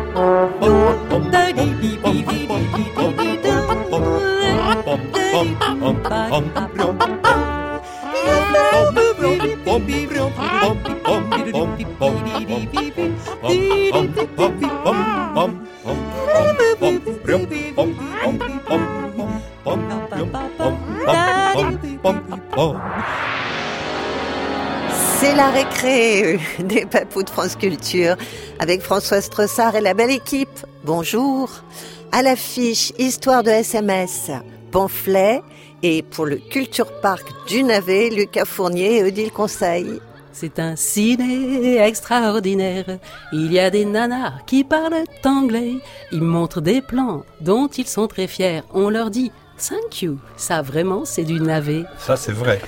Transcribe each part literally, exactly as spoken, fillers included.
C'est la récré des papous de France Culture avec Françoise Tressard et la belle équipe. Bonjour. À l'affiche, histoire de S M S, pamphlet et pour le Culture Park du Navet, Lucas Fournier et Odile Conseil. C'est un ciné extraordinaire. Il y a des nanas qui parlent anglais. Ils montrent des plans dont ils sont très fiers. On leur dit thank you. Ça vraiment, c'est du navet. Ça, c'est vrai.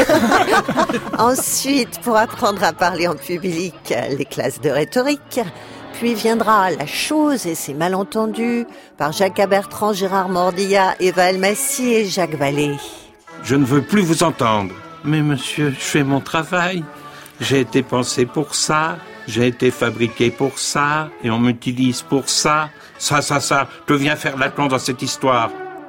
Ensuite, pour apprendre à parler en public, les classes de rhétorique. Puis viendra La chose et ses malentendus par Jacques Bertrand, Gérard Mordillat, Eva Elmassi et Jacques Vallée. Je ne veux plus vous entendre. Mais monsieur, je fais mon travail. J'ai été pensé pour ça, j'ai été fabriqué pour ça, et on m'utilise pour ça. Ça, ça, ça, je viens faire l'aplomb dans cette histoire.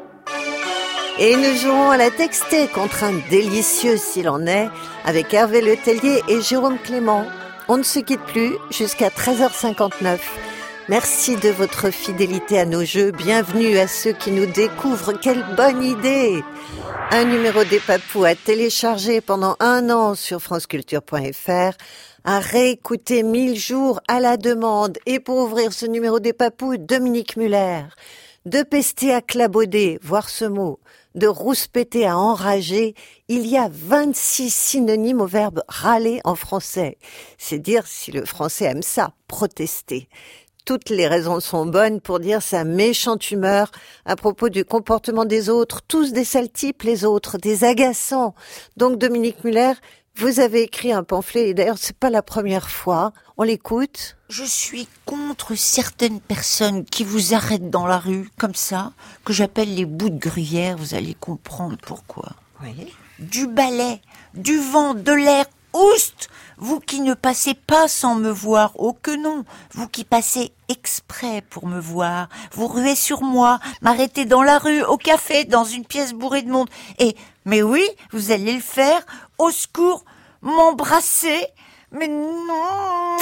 Et nous jouerons à la textée, contrainte délicieuse s'il en est, avec Hervé Letellier et Jérôme Clément. On ne se quitte plus jusqu'à treize heures cinquante-neuf. Merci de votre fidélité à nos jeux. Bienvenue à ceux qui nous découvrent. Quelle bonne idée! Un numéro des papous à télécharger pendant un an sur franceculture point f r, à réécouter mille jours à la demande. Et pour ouvrir ce numéro des papous, Dominique Muller. De pester à clabauder, voir ce mot, de rouspéter à enrager, il y a vingt-six synonymes au verbe râler en français. C'est dire si le français aime ça, protester. Toutes les raisons sont bonnes pour dire sa méchante humeur à propos du comportement des autres, tous des sales types les autres, des agaçants. Donc Dominique Muller, vous avez écrit un pamphlet, et d'ailleurs c'est pas la première fois, on l'écoute. Je suis contre certaines personnes qui vous arrêtent dans la rue, comme ça, que j'appelle les bouts de gruyère, vous allez comprendre pourquoi. Oui. Du balai, du vent, de l'air, oust! Vous qui ne passez pas sans me voir, oh que non, vous qui passez exprès pour me voir, vous ruez sur moi, m'arrêtez dans la rue, au café, dans une pièce bourrée de monde, et, mais oui, vous allez le faire, au secours, m'embrasser, mais non.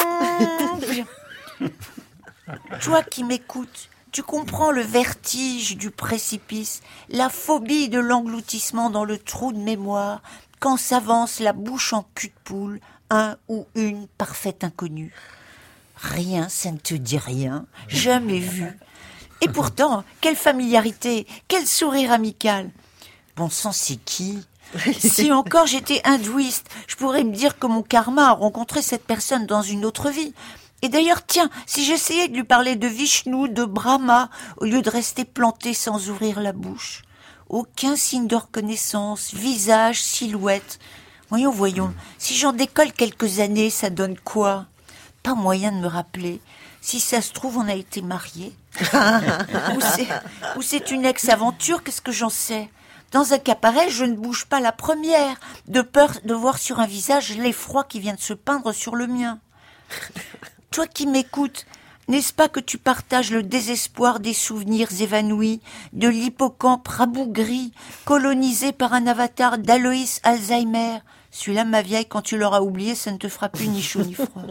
Toi qui m'écoutes, tu comprends le vertige du précipice, la phobie de l'engloutissement dans le trou de mémoire, quand s'avance la bouche en cul de poule, un ou une parfaite inconnue. Rien, ça ne te dit rien, jamais vu. Et pourtant, quelle familiarité, quel sourire amical. Bon sang, c'est qui ? Si encore j'étais hindouiste, je pourrais me dire que mon karma a rencontré cette personne dans une autre vie. Et d'ailleurs, tiens, si j'essayais de lui parler de Vishnu, de Brahma, au lieu de rester planté sans ouvrir la bouche. Aucun signe de reconnaissance, visage, silhouette. Voyons, voyons, si j'en décolle quelques années, ça donne quoi ? Pas moyen de me rappeler. Si ça se trouve, on a été mariés. ou, c'est, ou c'est une ex-aventure, qu'est-ce que j'en sais ? Dans un cas pareil, je ne bouge pas la première, de peur de voir sur un visage l'effroi qui vient de se peindre sur le mien. Toi qui m'écoutes, n'est-ce pas que tu partages le désespoir des souvenirs évanouis, de l'hippocampe rabougri, colonisé par un avatar d'Aloïs Alzheimer ? Celui-là, ma vieille, quand tu l'auras oublié, ça ne te fera plus ni chaud ni froid.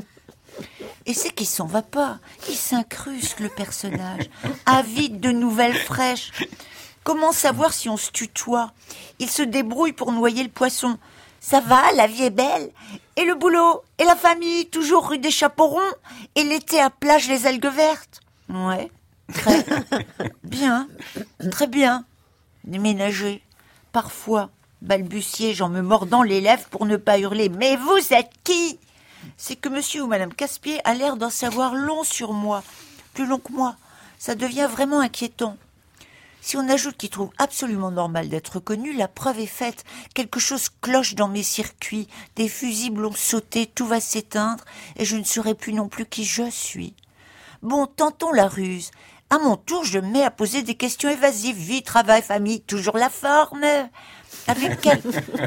Et c'est qu'il s'en va pas, il s'incruste, le personnage, avide de nouvelles fraîches. Comment savoir si on se tutoie ? Il se débrouille pour noyer le poisson. Ça va, la vie est belle ? Et le boulot ? Et la famille, toujours rue des Chaperons ? Et l'été à plage les algues vertes ? Ouais, très bien, très bien. Déménager, parfois, balbutier, j'en me mordant les lèvres pour ne pas hurler. Mais vous êtes qui ? C'est que monsieur ou madame Caspier a l'air d'en savoir long sur moi, plus long que moi. Ça devient vraiment inquiétant. Si on ajoute qu'il trouve absolument normal d'être reconnu, la preuve est faite. Quelque chose cloche dans mes circuits, des fusibles ont sauté, tout va s'éteindre, et je ne saurai plus non plus qui je suis. Bon, tentons la ruse. À mon tour, je me mets à poser des questions évasives. Vie, travail, famille, toujours la forme. Avec quelle,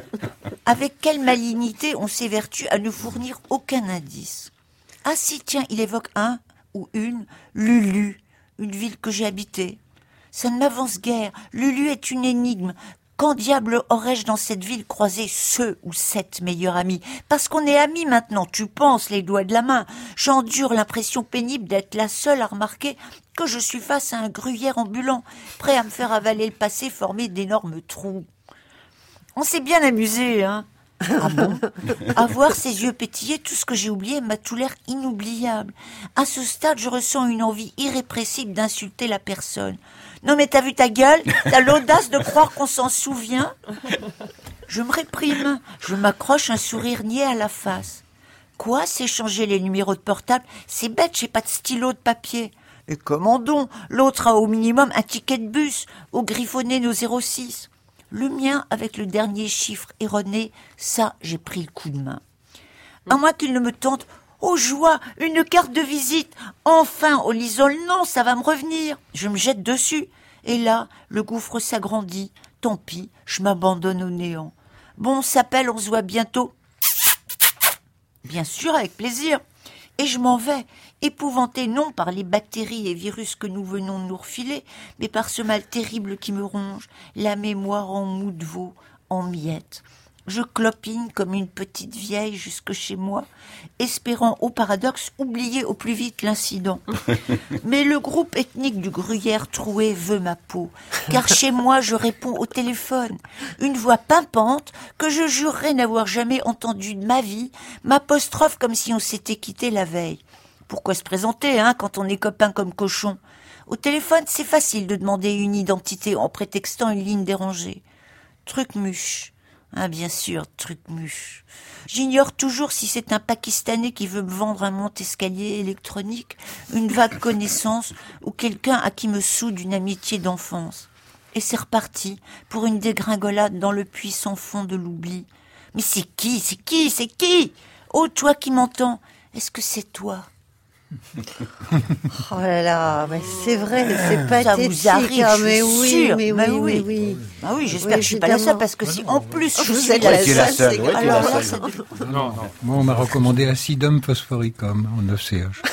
avec quelle malignité on s'évertue à ne fournir aucun indice. Ah si, tiens, il évoque un ou une Lulu, une ville que j'ai habitée. Ça ne m'avance guère. Lulu est une énigme. Quand diable aurais-je dans cette ville croisé ce ou cette meilleurs amis? Parce qu'on est amis maintenant, tu penses, les doigts de la main. J'endure l'impression pénible d'être la seule à remarquer que je suis face à un gruyère ambulant, prêt à me faire avaler le passé formé d'énormes trous. On s'est bien amusé, hein? Ah bon? À voir ses yeux pétiller, tout ce que j'ai oublié m'a tout l'air inoubliable. À ce stade, je ressens une envie irrépressible d'insulter la personne. Non mais t'as vu ta gueule? T'as l'audace de croire qu'on s'en souvient? Je me réprime. Je m'accroche un sourire niais à la face. Quoi, s'échanger les numéros de portable? C'est bête, j'ai pas de stylo de papier. Et comment donc? L'autre a au minimum un ticket de bus, au griffonné nos zéro six. Le mien, avec le dernier chiffre erroné, ça, j'ai pris le coup de main. À moins qu'il ne me tente, oh joie, une carte de visite. Enfin, en lisant le nom, ça va me revenir. Je me jette dessus. Et là, le gouffre s'agrandit. Tant pis, je m'abandonne au néant. Bon, on s'appelle, on se voit bientôt. Bien sûr, avec plaisir. Et je m'en vais, épouvanté non par les bactéries et virus que nous venons de nous refiler, mais par ce mal terrible qui me ronge, la mémoire en mou de veau, en miettes. Je clopine comme une petite vieille jusque chez moi, espérant au paradoxe oublier au plus vite l'incident. Mais le groupe ethnique du gruyère troué veut ma peau, car chez moi je réponds au téléphone, une voix pimpante que je jurerais n'avoir jamais entendue de ma vie, m'apostrophe comme si on s'était quitté la veille. Pourquoi se présenter, hein, quand on est copains comme cochons? Au téléphone, c'est facile de demander une identité en prétextant une ligne dérangée. Trucmuche. Ah, bien sûr, Trucmuche. J'ignore toujours si c'est un Pakistanais qui veut me vendre un monte-escalier électronique, une vague connaissance ou quelqu'un à qui me soude une amitié d'enfance. Et c'est reparti pour une dégringolade dans le puits sans fond de l'oubli. Mais c'est qui, c'est qui, c'est qui? Oh, toi qui m'entends, est-ce que c'est toi? Oh là là, mais c'est vrai, c'est pathétique. Ça vous arrive, hein, je mais suis oui, sûre. mais Bah oui, oui, oui. oui. Ah oui, j'espère Oui, que je suis pas la seule, évidemment. parce que si en plus je Vous suis êtes la la seule, seule, la seule, c'est ouais, grave. tu es la Alors là, seule. c'est- Non, non. Moi, on m'a recommandé Acidum phosphoricum en neuf C H.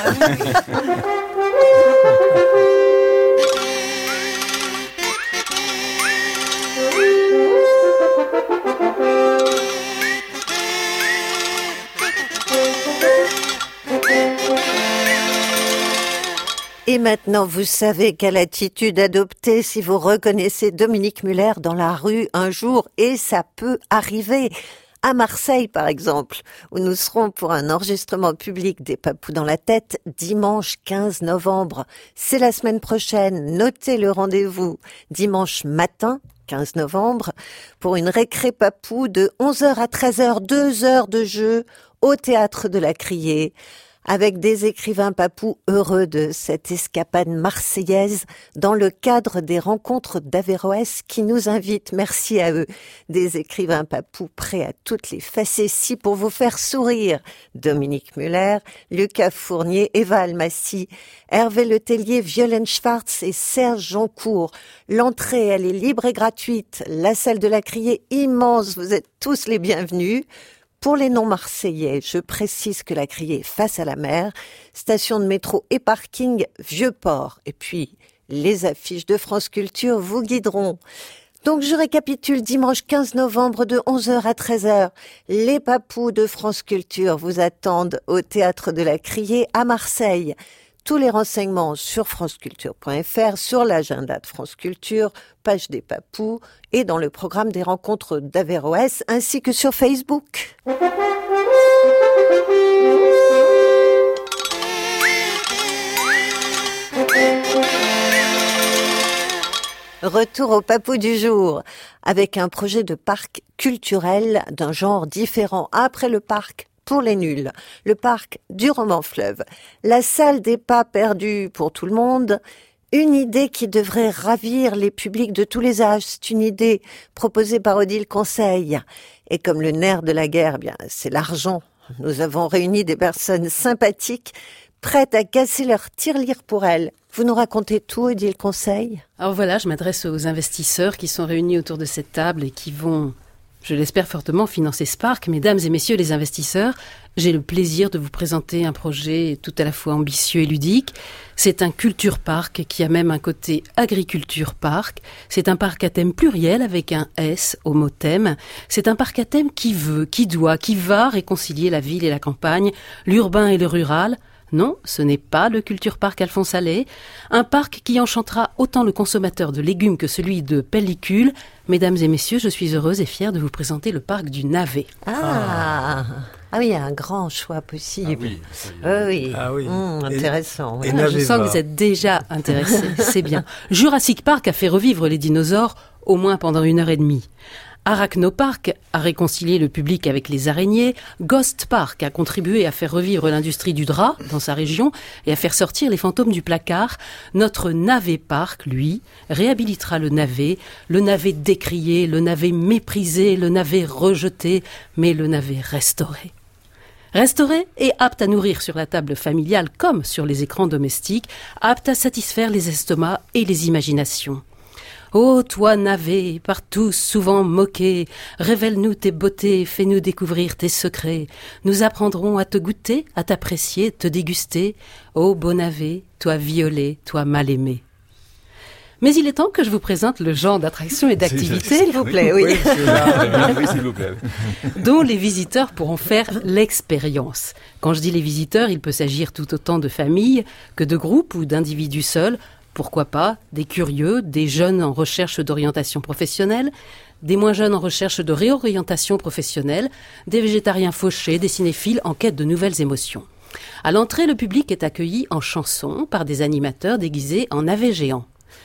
Et maintenant, vous savez quelle attitude adopter si vous reconnaissez Dominique Muller dans la rue un jour, et ça peut arriver. À Marseille, par exemple, où nous serons pour un enregistrement public des Papous dans la tête dimanche quinze novembre. C'est la semaine prochaine. Notez le rendez-vous dimanche matin, quinze novembre, pour une récré papou de onze heures à treize heures, deux heures de jeu au Théâtre de la Criée, avec des écrivains papous heureux de cette escapade marseillaise dans le cadre des rencontres d'Averroès qui nous invitent, merci à eux, des écrivains papous prêts à toutes les facéties pour vous faire sourire. Dominique Muller, Lucas Fournier, Eva Almassi, Hervé Letellier, Violaine Schwartz et Serge Joncourt. L'entrée, elle est libre et gratuite. La salle de la Criée, immense, vous êtes tous les bienvenus. Pour les non-marseillais, je précise que la Criée est face à la mer, station de métro et parking Vieux-Port. Et puis, les affiches de France Culture vous guideront. Donc, je récapitule, dimanche quinze novembre de onze heures à treize heures. Les Papous de France Culture vous attendent au Théâtre de la Criée à Marseille. Tous les renseignements sur franceculture point f r, sur l'agenda de France Culture, page des Papous et dans le programme des rencontres d'Averroès, ainsi que sur Facebook. Retour au Papou du jour, avec un projet de parc culturel d'un genre différent. Après le parc pour les nuls, le parc du roman fleuve, la salle des pas perdus pour tout le monde, une idée qui devrait ravir les publics de tous les âges. C'est une idée proposée par Odile Conseil. Et comme le nerf de la guerre, eh bien, c'est l'argent. Nous avons réuni des personnes sympathiques, prêtes à casser leur tirelire pour elles. Vous nous racontez tout, Odile Conseil? Alors voilà, je m'adresse aux investisseurs qui sont réunis autour de cette table et qui vont Je l'espère fortement financer ce parc. Mesdames et messieurs les investisseurs, j'ai le plaisir de vous présenter un projet tout à la fois ambitieux et ludique. C'est un culture park qui a même un côté agriculture park. C'est un parc à thème pluriel avec un S au mot thème. C'est un parc à thème qui veut, qui doit, qui va réconcilier la ville et la campagne, l'urbain et le rural. Non, ce n'est pas le Culture Park Alphonse Allais, un parc qui enchantera autant le consommateur de légumes que celui de pellicules. Mesdames et messieurs, je suis heureuse et fière de vous présenter le parc du navet. Ah, ah oui, il y a un grand choix possible. Ah oui, ah oui. Ah oui. Mmh, intéressant. Et, oui. et je sens que vous êtes déjà intéressés, c'est bien. Jurassic Park a fait revivre les dinosaures au moins pendant une heure et demie. Arachnopark a réconcilié le public avec les araignées. Ghost Park a contribué à faire revivre l'industrie du drap dans sa région et à faire sortir les fantômes du placard. Notre Navet Park, lui, réhabilitera le navet, le navet décrié, le navet méprisé, le navet rejeté, mais le navet restauré. Restauré et apte à nourrir sur la table familiale comme sur les écrans domestiques, apte à satisfaire les estomacs et les imaginations. Ô toi navet, par tous souvent moqué, révèle-nous tes beautés, fais-nous découvrir tes secrets. Nous apprendrons à te goûter, à t'apprécier, te déguster. Ô beau navet, toi violet, toi mal aimé. Mais il est temps que je vous présente le genre d'attraction et d'activité, s'il vous plaît, oui. Oui, oui, s'il vous plaît. Dont les visiteurs pourront faire l'expérience. Quand je dis les visiteurs, il peut s'agir tout autant de familles que de groupes ou d'individus seuls. Pourquoi pas des curieux, des jeunes en recherche d'orientation professionnelle, des moins jeunes en recherche de réorientation professionnelle, des végétariens fauchés, des cinéphiles en quête de nouvelles émotions. À l'entrée, le public est accueilli en chanson par des animateurs déguisés en navets géants.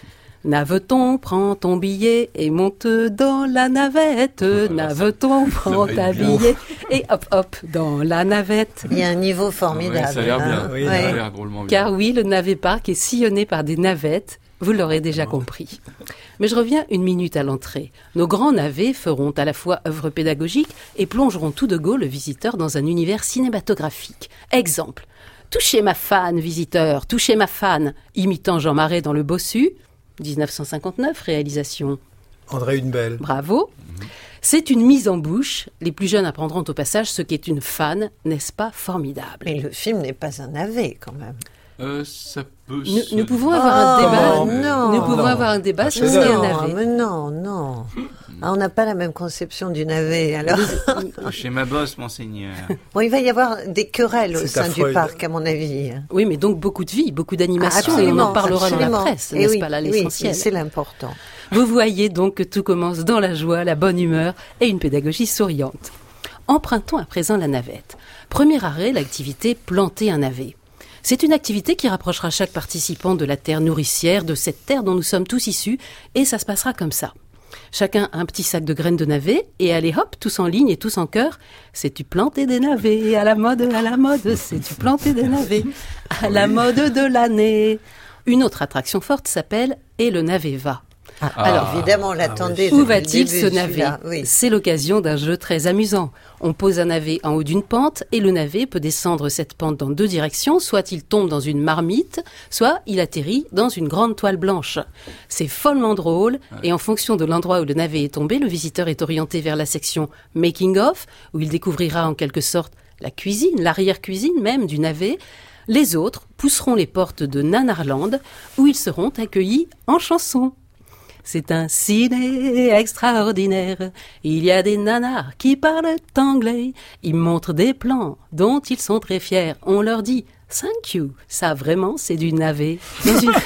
Naveton, prends ton billet et monte dans la navette. Naveton, prends ta billet et hop hop dans la navette. Il y a un niveau formidable. Ouais, ça a l'air bien. Hein. Oui, ouais. Ça a l'air drôlement bien. Car oui, le navet park est sillonné par des navettes. Vous l'aurez déjà compris. Mais je reviens une minute à l'entrée. Nos grands navets feront à la fois œuvre pédagogique et plongeront tout de go le visiteur dans un univers cinématographique. Exemple. Touchez ma fan, visiteur, touchez ma fan, imitant Jean Marais dans Le Bossu. dix-neuf cent cinquante-neuf, réalisation André Hunebelle. Bravo. Mmh. C'est une mise en bouche. Les plus jeunes apprendront au passage ce qu'est une fan, n'est-ce pas formidable? Mais le film n'est pas un navet, quand même. Euh, ça peut nous, se... nous pouvons avoir oh, un débat. Non, nous pouvons non. avoir un débat sur ce non, qu'est un navet. Mais non, non. Ah, on n'a pas la même conception du navet, alors. Chez ma bosse, monseigneur. Bon, il va y avoir des querelles C'est au sein affreux. du parc, à mon avis. Oui, mais donc beaucoup de vie, beaucoup d'animation, Ah, et on en parlera absolument. dans la presse, Et n'est-ce oui, pas là oui, l'essentiel? c'est l'important. Vous voyez donc que tout commence dans la joie, la bonne humeur et une pédagogie souriante. Empruntons à présent la navette. Premier arrêt, l'activité planter un navet. C'est une activité qui rapprochera chaque participant de la terre nourricière, de cette terre dont nous sommes tous issus, et ça se passera comme ça. Chacun a un petit sac de graines de navet, et allez hop, tous en ligne et tous en chœur. Sais-tu planter des navets, à la mode, à la mode, sais-tu planter des navets, à la mode de l'année. Une autre attraction forte s'appelle « Et le navet va ». Ah, alors, évidemment, on l'attendait. Où va-t-il ce navet? Oui. C'est l'occasion d'un jeu très amusant. On pose un navet en haut d'une pente et le navet peut descendre cette pente dans deux directions. Soit il tombe dans une marmite, soit il atterrit dans une grande toile blanche. C'est follement drôle et en fonction de l'endroit où le navet est tombé, le visiteur est orienté vers la section Making of, où il découvrira en quelque sorte la cuisine, l'arrière-cuisine même du navet. Les autres pousseront les portes de Nanarland, où ils seront accueillis en chanson. C'est un ciné extraordinaire. Il y a des nanars qui parlent anglais. Ils montrent des plans dont ils sont très fiers. On leur dit « Thank you ». Ça, vraiment, c'est du navet. Dans une...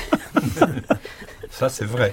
Ça, c'est vrai.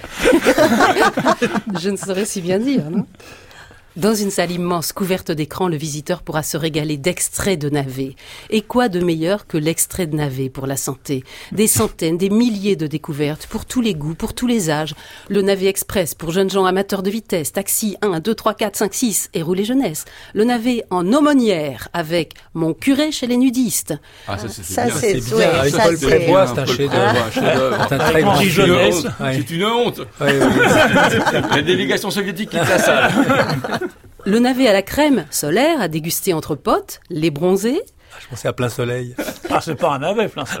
Je ne saurais si bien dire, non ? Dans une salle immense couverte d'écrans, le visiteur pourra se régaler d'extraits de navet. Et quoi de meilleur que l'extrait de navet pour la santé? Des centaines, des milliers de découvertes pour tous les goûts, pour tous les âges. Le navet express pour jeunes gens amateurs de vitesse, taxi un, deux, trois, quatre, cinq, six et rouler jeunesse. Le navet en aumônière avec mon curé chez les nudistes. Ah, ça, c'est, Ça, bien. c'est- C'est ouais, bien. Avec ça, Paul c'est- Prébois, c'est un Paul chef-d'œuvre. Prébois, un chef-d'œuvre. C'est un très grand C'est une chef-d'œuvre. honte. Ouais. C'est une honte. Ouais, ouais. La délégation soviétique quitte la salle. Le navet à la crème solaire à déguster entre potes, les bronzés. Je pensais à plein soleil. Ah, c'est pas un navet, plein soleil.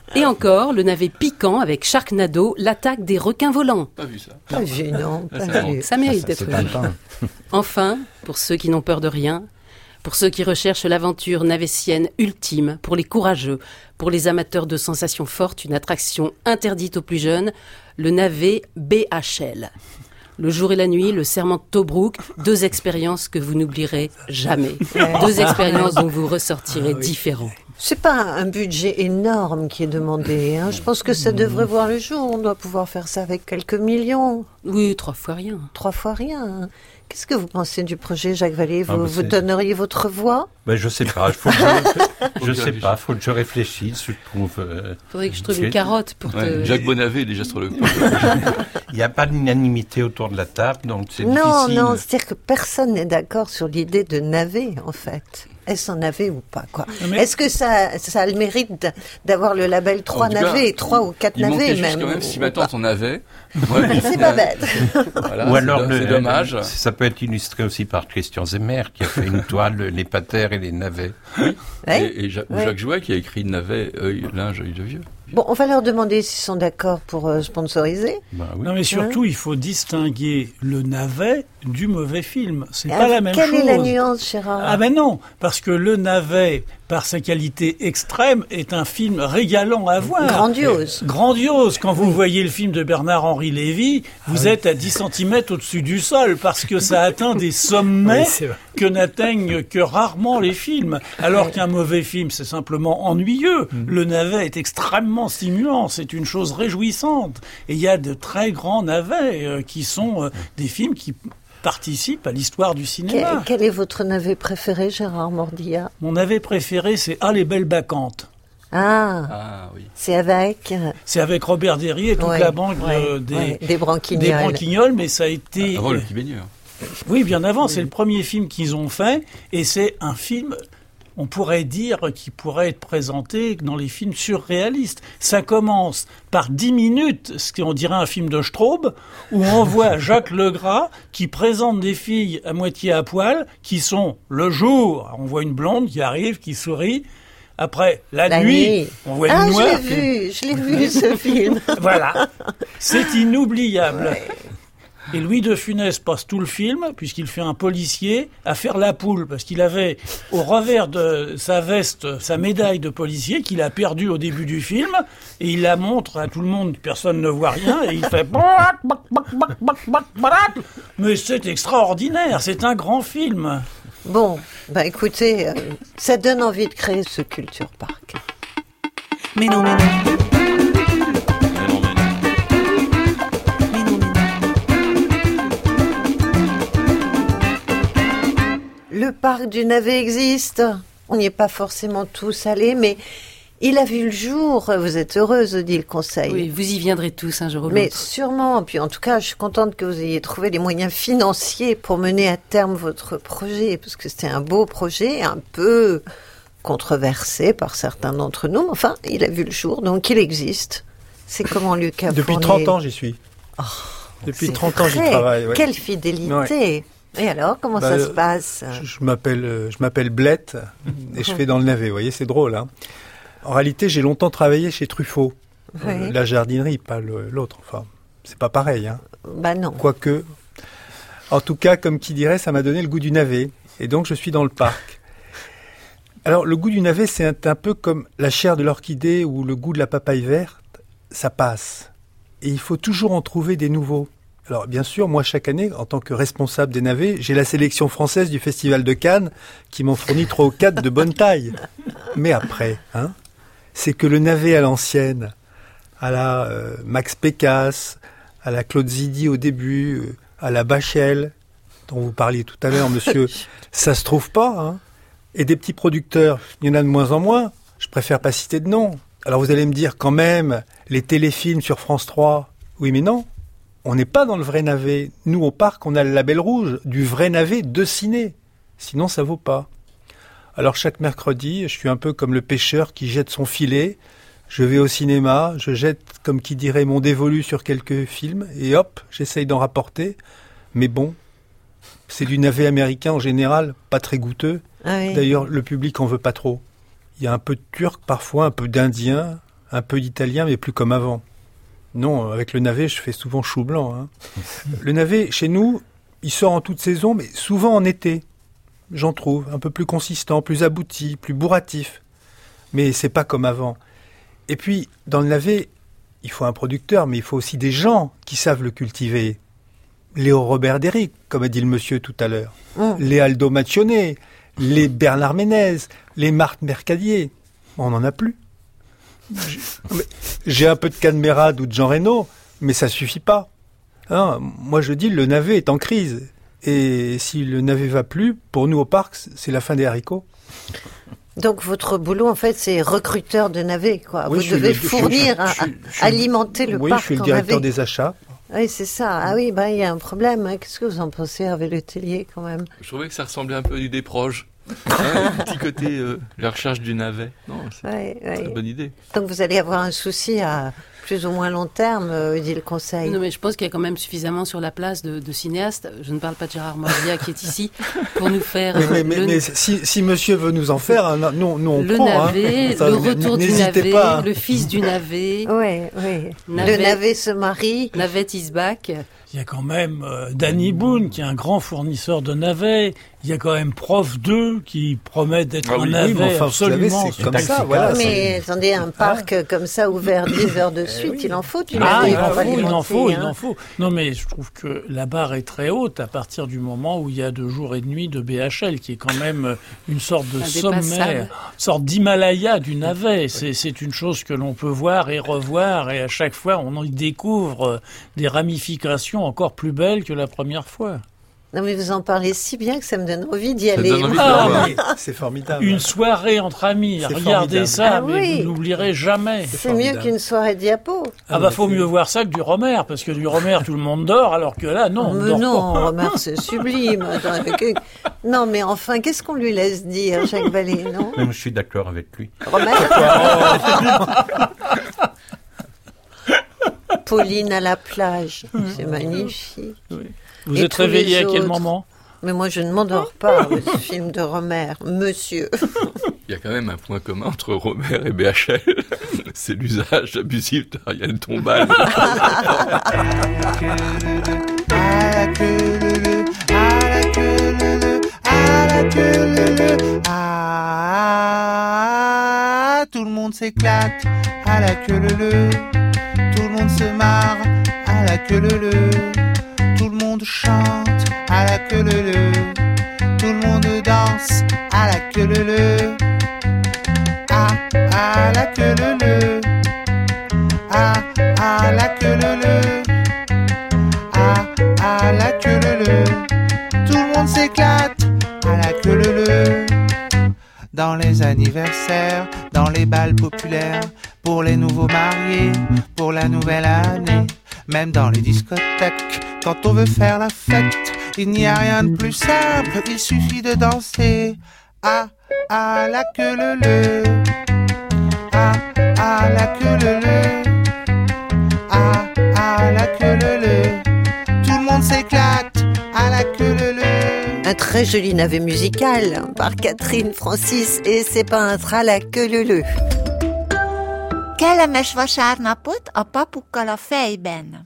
Et encore, le navet piquant avec Sharknado, l'attaque des requins volants. Pas vu ça. Pas vu, non. Pas ça vu. Ça mérite Ça, d'être c'est vu. Tintin. Enfin, pour ceux qui n'ont peur de rien, pour ceux qui recherchent l'aventure navétienne ultime, pour les courageux, pour les amateurs de sensations fortes, une attraction interdite aux plus jeunes, le navet B H L. Le jour et la nuit, le serment de Tobrouk, deux expériences que vous n'oublierez jamais. Deux expériences dont vous ressortirez différents. C'est pas un budget énorme qui est demandé. Hein. Je pense que ça devrait voir le jour. On doit pouvoir faire ça avec quelques millions. Oui, trois fois rien. Trois fois rien. Qu'est-ce que vous pensez du projet, Jacques Vallée? Vous, Ah, bah, vous c'est- donneriez votre voix? Ben, je sais pas. Faut que je, je sais pas. Faut que je réfléchisse. Je trouve. euh, Faudrait que je trouve c'est- une carotte pour Ouais, te... Jacques Bonavé est déjà sur le coup. Il n'y a pas d'unanimité autour de la table, donc c'est Non, difficile. non, c'est-à-dire que personne n'est d'accord sur l'idée de navet, en fait. Est-ce un navet ou pas, quoi? Mais- Est-ce que ça, ça a le mérite d- d'avoir le label trois En tout cas, navets, trois ou quatre Il manquait navets, juste même? quand même, si ou maintenant pas. on avait. Ouais, C'est pas bête. Voilà, Ou c'est alors, do- le- c'est dommage. Ça peut être illustré aussi par Christian Zemmer, qui a fait une toile, les patères et les navets. Ouais. Et, et Ja- ou Ouais. Jacques Jouet qui a écrit Navet, œil, linge, œil de vieux. Bon, on va leur demander s'ils sont d'accord pour euh, sponsoriser. Ben oui. Non, mais surtout, il faut distinguer le navet du mauvais film. C'est Ah, pas la même quelle chose. est la nuance, Gérard? Ah ben non, parce que le navet, par sa qualité extrême, est un film régalant à voir. Grandiose. Grandiose. Quand vous voyez le film de Bernard-Henri Lévy, vous êtes à dix centimètres au-dessus du sol, parce que ça atteint des sommets Oui, c'est vrai. que n'atteignent que rarement les films. Alors qu'un mauvais film, c'est simplement ennuyeux. Le navet est extrêmement stimulant, c'est une chose réjouissante. Et il y a de très grands navets euh, qui sont euh, des films qui participent à l'histoire du Que- cinéma. quel est votre navet préféré, Gérard Mordilla? Mon navet préféré, c'est Ah les belles bacchantes. Ah, Ah oui. c'est avec euh, C'est avec Robert Derry et toute ouais, la bande ouais, euh, des, ouais, des branquignoles. des branquignoles, mais ça a été... Avant le petit baigneur. Oui, bien avant, c'est le premier film qu'ils ont fait, et c'est un film, on pourrait dire, qui pourrait être présenté dans les films surréalistes. Ça commence par dix minutes, ce qu'on dirait un film de Straub, où on voit Jacques Legras qui présente des filles à moitié à poil, qui sont le jour, on voit une blonde qui arrive, qui sourit. Après, la, La nuit, nuit. on voit une Ah, je noire. l'ai qui- vu, je l'ai vu, ce film. Voilà. C'est inoubliable. Et Louis de Funès passe tout le film, puisqu'il fait un policier, à faire la poule, parce qu'il avait au revers de sa veste sa médaille de policier qu'il a perdue au début du film, et il la montre à tout le monde, personne ne voit rien, et il fait... Mais c'est extraordinaire, c'est un grand film. Bon, bah écoutez, euh, ça donne envie de créer ce Culture Park. Mais non, mais non. Mais non, mais non. Mais non, mais non. Le parc du navet existe. On n'y est pas forcément tous allés, mais il a vu le jour. Vous êtes heureuse, dit le conseil. Oui, vous y viendrez tous un jour ou Mais l'autre. sûrement, puis en tout cas, je suis contente que vous ayez trouvé les moyens financiers pour mener à terme votre projet, parce que c'était un beau projet, un peu controversé par certains d'entre nous, mais enfin, il a vu le jour, donc il existe. C'est comment Lucas Depuis Fournier. trente ans, j'y suis. Depuis C'est trente ans, j'y vrai. travaille. ouais. Quelle fidélité. Et alors, comment Bah, ça euh, se passe? Je, je m'appelle, euh, je m'appelle Blette et je fais dans le navet. Vous voyez, c'est drôle. Hein. En réalité, j'ai longtemps travaillé chez Truffaut, Oui. Euh, la jardinerie, pas le- l'autre. Enfin, c'est pas pareil. Hein. Bah non. Quoique, en tout cas, comme qui dirait, ça m'a donné le goût du navet. Et donc, je suis dans le parc. Alors, le goût du navet, c'est un, un peu comme la chair de l'orchidée ou le goût de la papaye verte. Ça passe. Et il faut toujours en trouver des nouveaux. Alors, bien sûr, moi, chaque année, en tant que responsable des navets, j'ai la sélection française du Festival de Cannes qui m'en fournit trois ou quatre de bonne taille. Mais après, hein, c'est que le navet à l'ancienne, à la euh, Max Pécasse, à la Claude Zidi au début, euh, à la Bachel, dont vous parliez tout à l'heure, monsieur, ça se trouve pas. Hein. Et des petits producteurs, il y en a de moins en moins. Je préfère pas citer de nom. Alors vous allez me dire quand même, les téléfilms sur France trois, oui mais non. On n'est pas dans le vrai navet. Nous, au parc, on a le label rouge du vrai navet de ciné. Sinon, ça vaut pas. Alors, chaque mercredi, je suis un peu comme le pêcheur qui jette son filet. Je vais au cinéma, je jette, comme qui dirait, mon dévolu sur quelques films, et hop, j'essaye d'en rapporter. Mais bon, c'est du navet américain en général, pas très goûteux. Ah oui. D'ailleurs, le public en veut pas trop. Il y a un peu de turc parfois, un peu d'indien, Un peu d'italien, mais plus comme avant. Non, avec le navet, je fais souvent chou blanc. Hein. Le navet, chez nous, il sort en toute saison, mais souvent en été. J'en trouve un peu plus consistant, plus abouti, plus bourratif. Mais c'est pas comme avant. Et puis, dans le navet, il faut un producteur, mais il faut aussi des gens qui savent le cultiver. Léo Robert Derrick, comme a dit le monsieur tout à l'heure. Mmh. Les Aldo Maccione, les Bernard Ménez, les Marthe Mercadier. On n'en a plus. J'ai un peu de Canmerade ou de Jean Reno, mais ça suffit pas. Hein, moi je dis, le navet est en crise. Et si le navet va plus, pour nous au parc, c'est la fin des haricots. Donc votre boulot, en fait, c'est recruteur de navets, quoi. Oui, Vous devez le, fournir, je, je, je, je, alimenter le oui, parc. Oui, je suis le en directeur navet. des achats. Oui, c'est ça. Ah oui, bah il y a un problème. Hein. Qu'est-ce que vous en pensez, Hervé Le Tellier, quand même? Je trouvais que ça ressemblait un peu du Desproges. Hein, un petit côté, euh, la recherche du navet. Non, c'est ouais, ouais. une bonne idée. Donc vous allez avoir un souci à plus ou moins long terme, euh, dit le conseil. Non, mais je pense qu'il y a quand même suffisamment sur la place de, de cinéastes. Je ne parle pas de Gérard Moisia qui est ici pour nous faire. Mais, mais, mais, le, mais si, si monsieur veut nous en faire, nous, nous on le prend. navet, hein. Ça, le retour du navet, pas. le fils du navet. Oui, oui. Navet, le navet se marie. Navet is back. Il y a quand même euh, Danny Boone qui est un grand fournisseur de navets. Il y a quand même Prof deux qui promet d'être ah, un oui, navet oui, enfin, absolument. Savez, c'est comme ça, voilà. Mais attendez, un parc ah. comme ça ouvert dix heures de suite, oui. il en faut du ah, navet. Il en faut, il en faut, hein. il en faut. Non, mais je trouve que la barre est très haute à partir du moment où il y a deux jours et demi de B H L, qui est quand même une sorte de sommaire, une sorte d'Himalaya du navet. C'est, c'est une chose que l'on peut voir et revoir, et à chaque fois, on y découvre des ramifications encore plus belles que la première fois. Non mais vous en parlez si bien que ça me donne envie d'y ça aller. Donne envie ah, c'est formidable. Une soirée entre amis, c'est regardez formidable. ça, ah, mais oui. vous n'oublierez jamais. C'est, c'est mieux qu'une soirée diapo. Ah bah faut mieux voir ça que du Romer, parce que du Romer tout le monde dort, alors que là non. Mais on dort non, pas. Romer c'est sublime. Attends, avec... Non mais enfin, qu'est-ce qu'on lui laisse dire, Jacques Vallée, non? Même je suis d'accord avec lui. Romer. Pauline à la plage, c'est magnifique. Oui. Vous Et êtes réveillé à quel autres. moment? Mais moi, je ne m'endors pas, ce film de Romer, monsieur. Il y a quand même un point commun entre Romer et B H L. C'est l'usage abusif d'Ariel Tombal. Ah, tout le monde s'éclate à la queue leu. Tout le monde se marre à la queue leu. Tout le monde chante à la queue leu. Tout le monde danse à la queue leu. Ah, à la queue leu. Ah, à la queue leu. Ah, à la queue leu. Tout le monde s'éclate à la queue leu. Dans les anniversaires, dans les balles populaires, pour les nouveaux mariés, pour la nouvelle année, même dans les discothèques, quand on veut faire la fête, il n'y a rien de plus simple, il suffit de danser. Ah, ah, la queue leu. Ah, ah, la queue leu. Ah, ah, la queue leu. Tout le monde s'éclate à la queue leu. Un très joli navet musical par Catherine Francis et ses peintres à la queue leu. Kellemes vasárnapot a papukkal a fejben.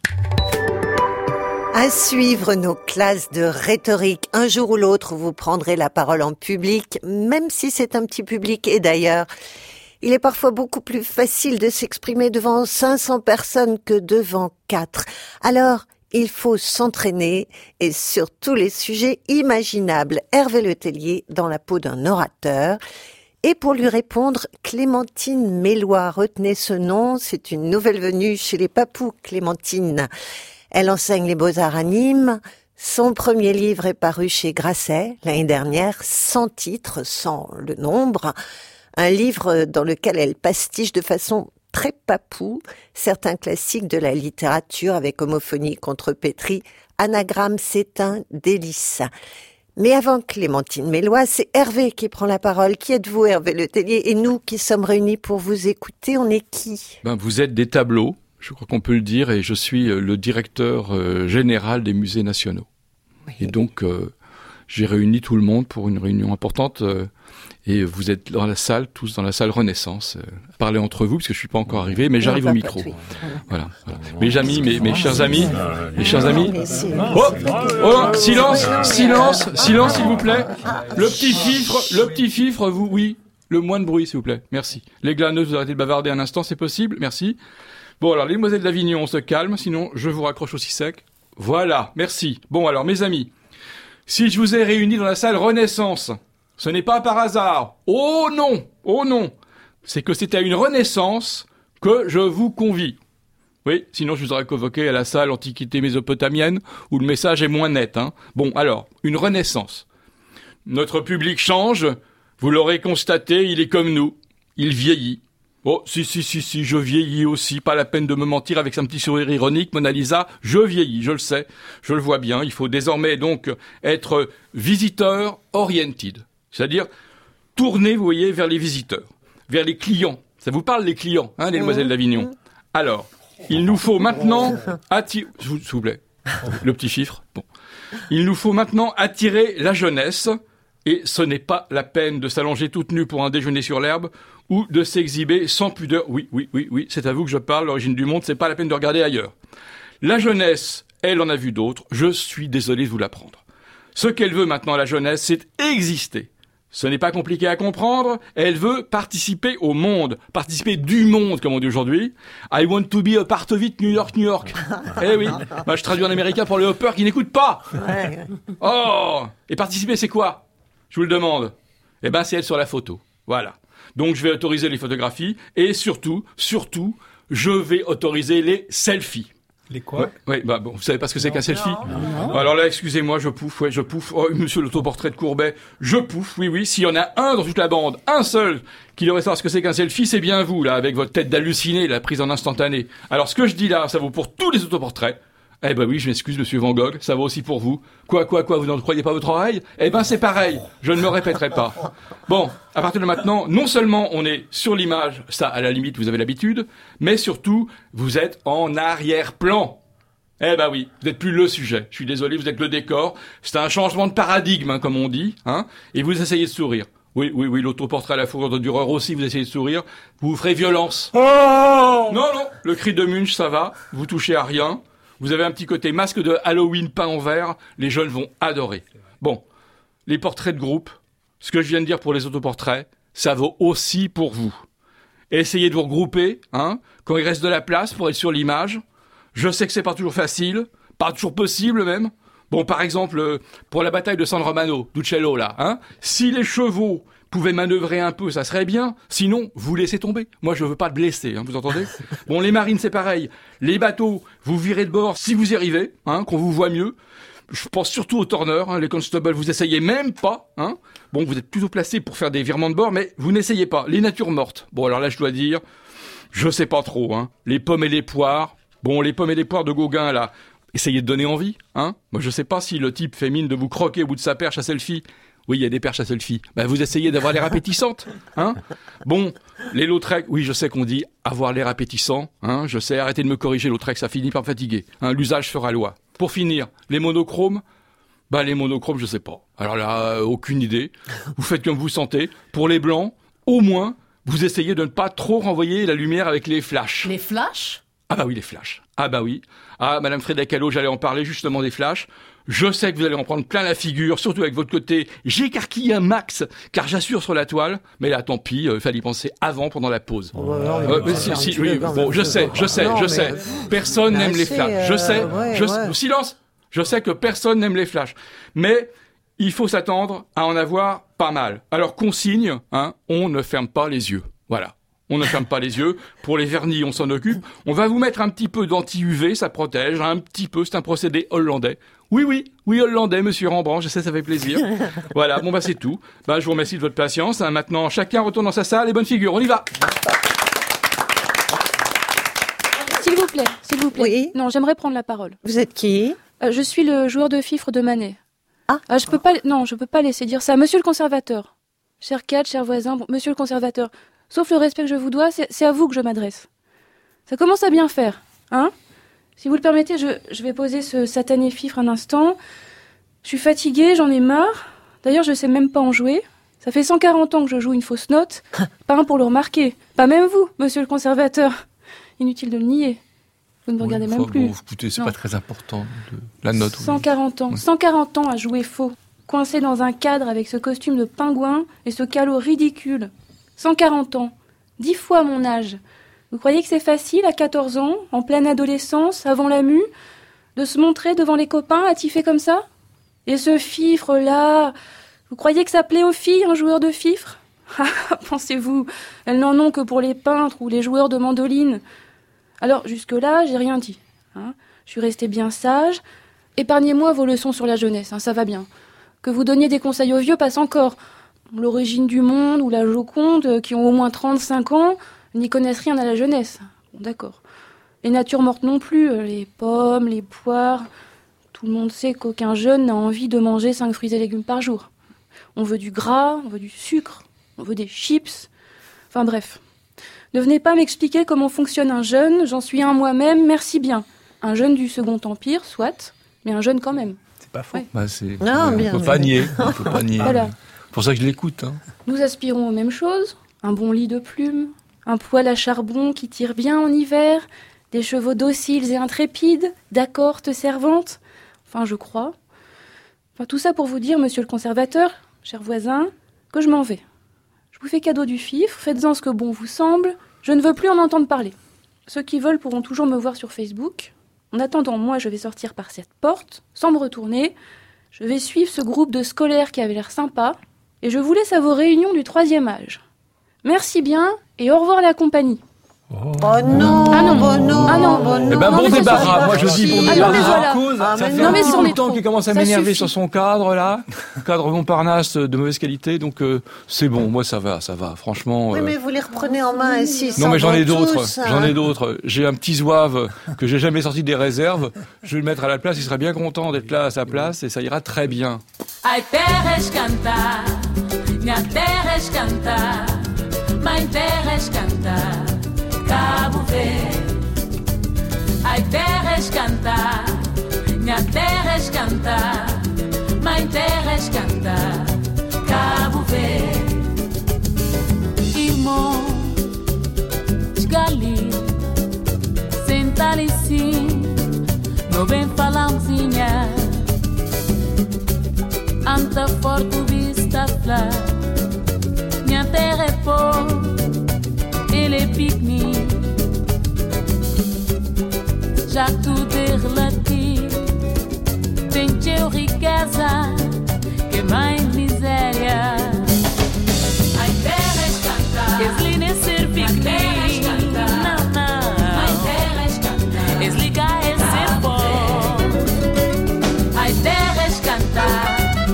À suivre nos classes de rhétorique. Un jour ou l'autre, vous prendrez la parole en public, même si c'est un petit public. Et d'ailleurs, il est parfois beaucoup plus facile de s'exprimer devant cinq cents personnes que devant quatre. Alors, il faut s'entraîner et sur tous les sujets imaginables. Hervé Le Tellier dans la peau d'un orateur. Et pour lui répondre, Clémentine Mélois, retenez ce nom, c'est une nouvelle venue chez les Papous, Clémentine. Elle enseigne les beaux-arts à Nîmes. Son premier livre est paru chez Grasset l'année dernière, sans titre, sans le nombre. Un livre dans lequel elle pastiche de façon très papou certains classiques de la littérature avec Homophonie contre Pétri, Anagramme, c'est un délice. Mais avant Clémentine Mélois, c'est Hervé qui prend la parole. Qui êtes-vous, Hervé Le Tellier? Et nous qui sommes réunis pour vous écouter, on est qui? Ben, vous êtes des tableaux, je crois qu'on peut le dire, et je suis le directeur euh, général des musées nationaux. Oui. Et donc, euh, j'ai réuni tout le monde pour une réunion importante euh, Et vous êtes dans la salle, tous dans la salle Renaissance. Euh, parlez entre vous, parce que je suis pas encore arrivé, mais j'arrive au micro. Voilà, voilà. Mes amis, mes, mes chers amis, mes chers amis. Oh, oh, silence, silence, silence, s'il vous plaît. Le petit fifre, le petit fifre, vous, oui. Le moins de bruit, s'il vous plaît. Merci. Les glaneuses, vous arrêtez de bavarder un instant, c'est possible. Merci. Bon, alors, les demoiselles d'Avignon, on se calme, sinon je vous raccroche aussi sec. Voilà, merci. Bon, alors, mes amis, si je vous ai réunis dans la salle Renaissance, ce n'est pas par hasard. Oh non, oh non. C'est que c'est à une renaissance que je vous convie. Oui, sinon je vous aurais convoqué à la salle Antiquité mésopotamienne, où le message est moins net. Hein. Bon, alors, une renaissance. Notre public change, vous l'aurez constaté, il est comme nous. Il vieillit. Oh, si, si, si, si, je vieillis aussi, pas la peine de me mentir avec un petit sourire ironique, Mona Lisa, je vieillis, je le sais, je le vois bien, il faut désormais donc être visiteur oriented, c'est-à-dire tourner, vous voyez, vers les visiteurs, vers les clients. Ça vous parle, les clients, hein, les demoiselles d'Avignon. Alors, il nous faut maintenant attirer, s'il vous plaît, le petit chiffre, bon. Il nous faut maintenant attirer la jeunesse. Et ce n'est pas la peine de s'allonger toute nue pour un déjeuner sur l'herbe ou de s'exhiber sans pudeur. Oui, oui, oui, oui, c'est à vous que je parle, l'origine du monde, c'est pas la peine de regarder ailleurs. La jeunesse, elle en a vu d'autres, je suis désolé de vous l'apprendre. Ce qu'elle veut maintenant, la jeunesse, c'est exister. Ce n'est pas compliqué à comprendre, elle veut participer au monde, participer du monde, comme on dit aujourd'hui. I want to be a part of it, New York, New York. Eh oui, bah, je traduis en américain pour les hoppers qui n'écoutent pas. Oh, et participer, c'est quoi ? Je vous le demande. Eh ben, c'est elle sur la photo. Voilà. Donc, je vais autoriser les photographies et surtout, surtout, je vais autoriser les selfies. Les quoi? Ouais, ouais, bah bon, vous savez pas ce que c'est qu'un selfie? Non. Alors là, excusez-moi, je pouffe, ouais, je pouffe. Oh, monsieur l'autoportrait de Courbet, je pouffe, oui, oui. S'il y en a un dans toute la bande, un seul, qui devrait savoir ce que c'est qu'un selfie, c'est bien vous, là, avec votre tête d'halluciné, la prise en instantané. Alors, ce que je dis là, ça vaut pour tous les autoportraits. Eh ben oui, je m'excuse, monsieur Van Gogh, ça vaut aussi pour vous. Quoi, quoi, quoi, vous n'en croyez pas votre oreille? Eh ben c'est pareil, je ne me répéterai pas. Bon, à partir de maintenant, non seulement on est sur l'image, ça à la limite vous avez l'habitude, mais surtout, vous êtes en arrière-plan. Eh ben oui, vous n'êtes plus le sujet. Je suis désolé, vous êtes le décor. C'est un changement de paradigme, hein, comme on dit, hein, et vous essayez de sourire. Oui, oui, oui, l'autoportrait à la fourrure de Dürer aussi, vous essayez de sourire, vous vous ferez violence. Oh non, non, le cri de Munch, ça va, vous touchez à rien. Vous avez un petit côté masque de Halloween peint en vert, les jeunes vont adorer. Bon, les portraits de groupe, ce que je viens de dire pour les autoportraits, ça vaut aussi pour vous. Essayez de vous regrouper, hein, quand il reste de la place pour être sur l'image. Je sais que c'est pas toujours facile, pas toujours possible même. Bon, par exemple, pour la bataille de San Romano, d'Uccello, là, hein, si les chevaux pouvaient manœuvrer un peu, ça serait bien. Sinon, vous laissez tomber. Moi, je veux pas de blessés, hein, vous entendez? Bon, les marines, c'est pareil. Les bateaux, vous virez de bord si vous y arrivez, hein, qu'on vous voit mieux. Je pense surtout aux torneurs, hein, les constables, vous essayez même pas, hein. Bon, vous êtes plutôt placés pour faire des virements de bord, mais vous n'essayez pas. Les natures mortes. Bon, alors là, je dois dire, je sais pas trop, hein. Les pommes et les poires. Bon, les pommes et les poires de Gauguin, là. Essayez de donner envie, hein. Moi, je sais pas si le type fait mine de vous croquer au bout de sa perche à selfie. Oui, il y a des perches à selfie. Ben, vous essayez d'avoir l'air appétissante, hein. Bon, les Lautrec, oui, je sais qu'on dit avoir l'air appétissant, hein. Je sais, arrêtez de me corriger, Lautrec, ça finit par me fatiguer. Hein, l'usage fera loi. Pour finir, les monochromes, ben, les monochromes, je sais pas. Alors là, euh, aucune idée. Vous faites comme vous sentez. Pour les blancs, au moins, vous essayez de ne pas trop renvoyer la lumière avec les flashs. Les flashs? Ah bah oui, les flashs. Ah bah oui. Ah, Madame Frédéric Allot, j'allais en parler justement des flashs. Je sais que vous allez en prendre plein la figure, surtout avec votre côté j'écarquille un max, car j'assure sur la toile. Mais là, tant pis, il euh, fallait y penser avant, pendant la pause. Oh, non, euh, mais si, si, oui, bon, je sais, je sais, non, je sais. Personne n'aime les flashs. Je sais, euh, ouais, je, ouais. Silence. Je sais que personne n'aime les flashs. Mais il faut s'attendre à en avoir pas mal. Alors, consigne, hein, on ne ferme pas les yeux. Voilà. On ne ferme pas les yeux. Pour les vernis, on s'en occupe. On va vous mettre un petit peu d'anti-U V, ça protège, un petit peu. C'est un procédé hollandais. Oui, oui, oui, hollandais, monsieur Rembrandt, je sais, ça fait plaisir. Voilà, bon, bah, c'est tout. Bah, je vous remercie de votre patience. Hein. Maintenant, chacun retourne dans sa salle et bonne figure. On y va. S'il vous plaît, s'il vous plaît. Oui. Non, j'aimerais prendre la parole. Vous êtes qui? euh, Je suis le joueur de fifre de Manet. Ah. Euh, je peux pas, non, je peux pas laisser dire ça. Monsieur le conservateur. Cher cadre, cher voisin, bon, monsieur le conservateur. Sauf le respect que je vous dois, c'est, c'est à vous que je m'adresse. Ça commence à bien faire, hein? Si vous le permettez, je, je vais poser ce satané fifre un instant. Je suis fatiguée, j'en ai marre. D'ailleurs, je sais même pas en jouer. Ça fait cent quarante ans que je joue une fausse note, pas un pour le remarquer. Pas même vous, monsieur le conservateur. Inutile de le nier. Vous ne me regardez Oui, même enfin, plus. Bon, écoutez, c'est Non. pas très important, de- la note. oui. cent quarante ans. Oui. cent quarante ans à jouer faux. Coincé dans un cadre avec ce costume de pingouin et ce calot ridicule. cent quarante ans. Dix fois mon âge. Vous croyez que c'est facile, à quatorze ans, en pleine adolescence, avant la mue, de se montrer devant les copains, attifé comme ça? Et ce fifre-là, vous croyez que ça plaît aux filles, un joueur de fifre? Ah, pensez-vous, elles n'en ont que pour les peintres ou les joueurs de mandoline. Alors, jusque-là, j'ai rien dit. Hein. Je suis restée bien sage. Épargnez-moi vos leçons sur la jeunesse, hein, ça va bien. Que vous donniez des conseils aux vieux passe encore. L'origine du monde ou la Joconde, euh, qui ont au moins trente-cinq ans, n'y connaissent rien à la jeunesse. Bon, d'accord. Les natures mortes non plus, euh, les pommes, les poires. Tout le monde sait qu'aucun jeune n'a envie de manger cinq fruits et légumes par jour. On veut du gras, on veut du sucre, on veut des chips. Enfin bref. Ne venez pas m'expliquer comment fonctionne un jeune, j'en suis un moi-même, merci bien. Un jeune du Second Empire, soit, mais un jeune quand même. C'est pas faux. Ouais. Bah, c'est... Non, on bien, peut bien. pas nier. On peut pas nier. Voilà. C'est pour ça que je l'écoute. Hein. Nous aspirons aux mêmes choses. Un bon lit de plumes, un poêle à charbon qui tire bien en hiver, des chevaux dociles et intrépides, d'accortes servantes. Enfin, je crois. Enfin, tout ça pour vous dire, monsieur le conservateur, cher voisin, que je m'en vais. Je vous fais cadeau du fifre, faites-en ce que bon vous semble. Je ne veux plus en entendre parler. Ceux qui veulent pourront toujours me voir sur Facebook. En attendant, moi, je vais sortir par cette porte, sans me retourner. Je vais suivre ce groupe de scolaires qui avait l'air sympa. Et je vous laisse à vos réunions du troisième âge. Merci bien, et au revoir la compagnie. Oh non, Ah non. bon non, Ah non. bon Eh non. ben, Non, bon mais ce débarras. soir- Moi, je dis bon Ah non, débarras. mais voilà. Ah, Ça mais fait non, un mais petit c'en bout de est temps trop. qu'il commence à Ça m'énerver suffit. sur son cadre, là. Cadre Montparnasse de mauvaise qualité, donc euh, c'est bon. Moi, ça va, ça va. Franchement. Oui, euh, mais vous les reprenez en main ainsi. Non, mais j'en ai d'autres. Tous, hein. J'en ai d'autres. J'ai un petit zouave que j'ai jamais sorti des réserves. Je vais le mettre à la place. Il sera bien content d'être là à sa place et ça ira très bien. Ai terras cantar, minha terras cantar, mãe terras cantar, Cabo Verde. Ai terras cantar, minha terras cantar, mãe terras cantar, Cabo Verde. Irmão, esgali, senta ali sim, não vem falamzinha. Anta forte vista flá, minha terra é pó, ele é piquenique. Já que tudo é relativo, tem teu riqueza, que mais miséria. Ai terras cantar, és linda é ser piquenique. Não, não. Ai terras cantar, és ligar é ser pó. Ai terras cantar.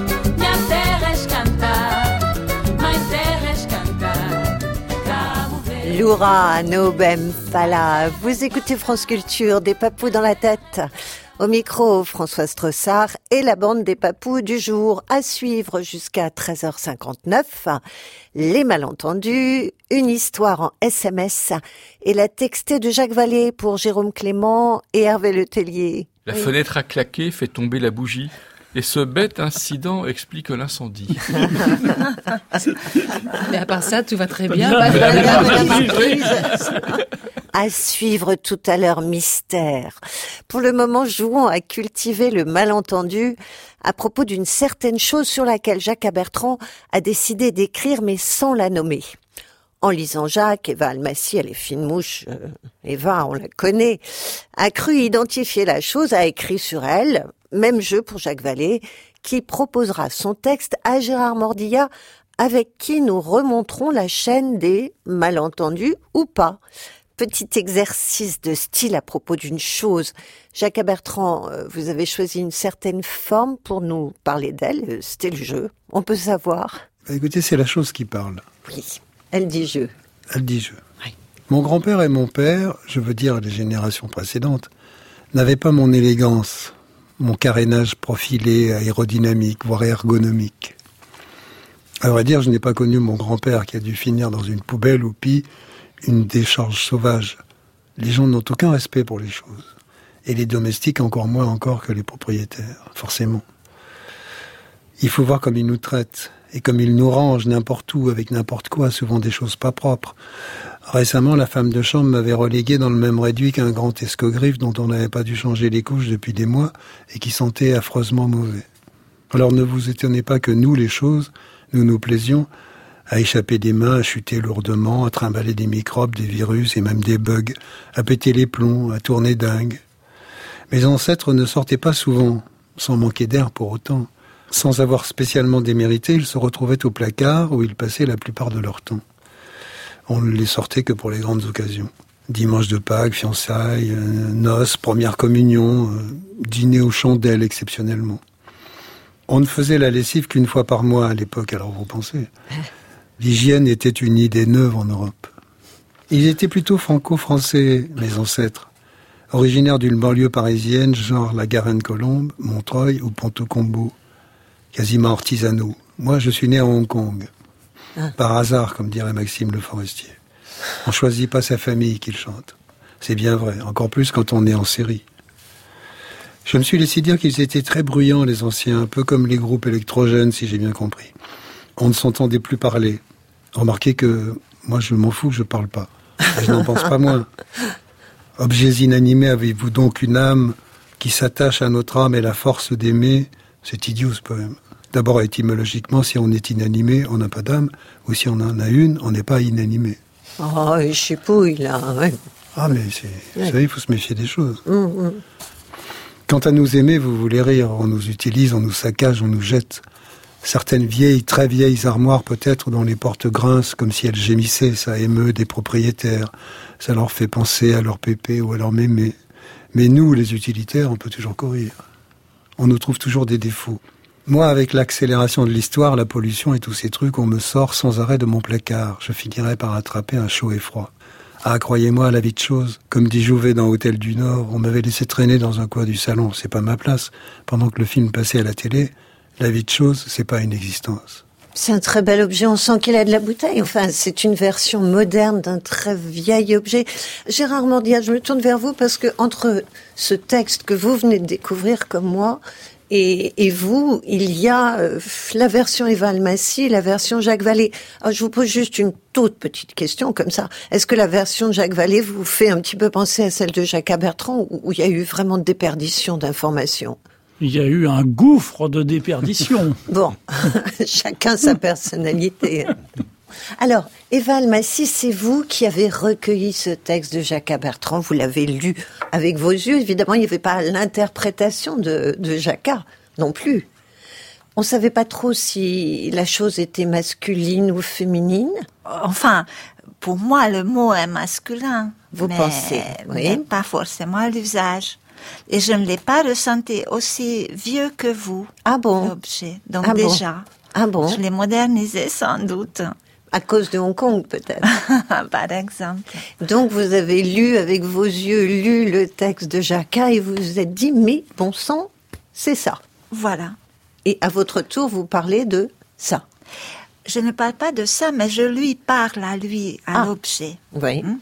Loura, Nobem, Fala. Vous écoutez France Culture, des papous dans la tête. Au micro, Françoise Tressard et la bande des papous du jour. À suivre jusqu'à treize heures cinquante-neuf. Les malentendus, une histoire en S M S et la textée de Jacques Vallée pour Jérôme Clément et Hervé Letellier. La Oui. fenêtre a claqué, fait tomber la bougie. Et ce bête incident explique l'incendie. Mais à part ça, tout va très bien. Madame Bah, la bah, marquise. À suivre tout à l'heure, mystère. Pour le moment, jouons à cultiver le malentendu à propos d'une certaine chose sur laquelle Jacques Abertrand a décidé d'écrire, mais sans la nommer. En lisant Jacques, Eva Almasy, elle est fine mouche, euh, Eva, on la connaît, a cru identifier la chose, a écrit sur elle, même jeu pour Jacques Vallée, qui proposera son texte à Gérard Mordillat, avec qui nous remonterons la chaîne des malentendus ou pas. Petit exercice de style à propos d'une chose. Jacques Abertrand, euh, vous avez choisi une certaine forme pour nous parler d'elle, euh, c'était le jeu, on peut savoir. Bah, écoutez, c'est la chose qui parle. Oui, elle dit jeu. Elle dit jeu. Oui. Mon grand-père et mon père, je veux dire les générations précédentes, n'avaient pas mon élégance, mon carénage profilé, aérodynamique, voire ergonomique. À vrai dire, je n'ai pas connu mon grand-père qui a dû finir dans une poubelle ou pis une décharge sauvage. Les gens n'ont aucun respect pour les choses. Et les domestiques encore moins encore que les propriétaires, forcément. Il faut voir comme il nous traite, et comme il nous range n'importe où, avec n'importe quoi, souvent des choses pas propres. Récemment, la femme de chambre m'avait relégué dans le même réduit qu'un grand escogriffe dont on n'avait pas dû changer les couches depuis des mois, et qui sentait affreusement mauvais. Alors ne vous étonnez pas que nous, les choses, nous nous plaisions à échapper des mains, à chuter lourdement, à trimballer des microbes, des virus et même des bugs, à péter les plombs, à tourner dingue. Mes ancêtres ne sortaient pas souvent, sans manquer d'air pour autant. Sans avoir spécialement démérité, ils se retrouvaient au placard où ils passaient la plupart de leur temps. On ne les sortait que pour les grandes occasions. Dimanche de Pâques, fiançailles, euh, noces, première communion, euh, dîner aux chandelles exceptionnellement. On ne faisait la lessive qu'une fois par mois à l'époque, alors vous pensez. L'hygiène était une idée neuve en Europe. Ils étaient plutôt franco-français, mes ancêtres, originaires d'une banlieue parisienne, genre la Garenne-Colombe, Montreuil ou Ponto-Combo, quasiment artisanaux. Moi, je suis né à Hong Kong. Ah. Par hasard, comme dirait Maxime Le Forestier. On choisit pas sa famille qu'il chante. C'est bien vrai, encore plus quand on est en série. Je me suis laissé dire qu'ils étaient très bruyants, les anciens, un peu comme les groupes électrogènes, si j'ai bien compris. On ne s'entendait plus parler. Remarquez que moi, je m'en fous que je parle pas. Je n'en pense pas moins. Objets inanimés, avez-vous donc une âme qui s'attache à notre âme et la force d'aimer? C'est idiot, ce poème. D'abord, étymologiquement, si on est inanimé, on n'a pas d'âme. Ou si on en a une, on n'est pas inanimé. Oh, je chipouille, là. Ouais. Ah, mais c'est, vous Ouais. savez, il faut se méfier des choses. Mmh, mmh. Quant à nous aimer, vous voulez rire. On nous utilise, on nous saccage, on nous jette. Certaines vieilles, très vieilles armoires, peut-être, dont les portes grincent comme si elles gémissaient. Ça émeut des propriétaires. Ça leur fait penser à leur pépé ou à leur mémé. Mais nous, les utilitaires, on peut toujours courir. On nous trouve toujours des défauts. Moi, avec l'accélération de l'histoire, la pollution et tous ces trucs, on me sort sans arrêt de mon placard. Je finirai par attraper un chaud et froid. Ah, croyez-moi, la vie de chose. Comme dit Jouvet dans Hôtel du Nord, on m'avait laissé traîner dans un coin du salon. C'est pas ma place. Pendant que le film passait à la télé, la vie de chose, c'est pas une existence. C'est un très bel objet, on sent qu'il a de la bouteille. Enfin, c'est une version moderne d'un très vieil objet. Gérard Mordiat, je me tourne vers vous parce que entre ce texte que vous venez de découvrir comme moi et, et vous, il y a euh, la version Eva Almasy, la version Jacques Vallée. Alors, je vous pose juste une toute petite question comme ça. Est-ce que la version de Jacques Vallée vous fait un petit peu penser à celle de Jacques Bertrand où il y a eu vraiment des déperditions d'informations? Il y a eu un gouffre de déperdition. Bon, chacun sa personnalité. Alors, Eva Almasy, c'est vous qui avez recueilli ce texte de Jacques Bertrand. Vous l'avez lu avec vos yeux. Évidemment, il n'y avait pas l'interprétation de, de Jacques non plus. On ne savait pas trop si la chose était masculine ou féminine. Enfin, pour moi, le mot est masculin. Vous mais, pensez, oui. Mais pas forcément à l'usage. Et je ne l'ai pas ressenti aussi vieux que vous. Ah bon? L'objet. Donc ah déjà. Bon? Ah bon? Je l'ai modernisé sans doute. À cause de Hong Kong, peut-être. Par exemple. Donc vous avez lu avec vos yeux, lu le texte de Jacques et vous vous êtes dit, mais bon sang, c'est ça. Voilà. Et à votre tour, vous parlez de ça. Je ne parle pas de ça, mais je lui parle à lui, à ah. l'objet. Oui. Hum?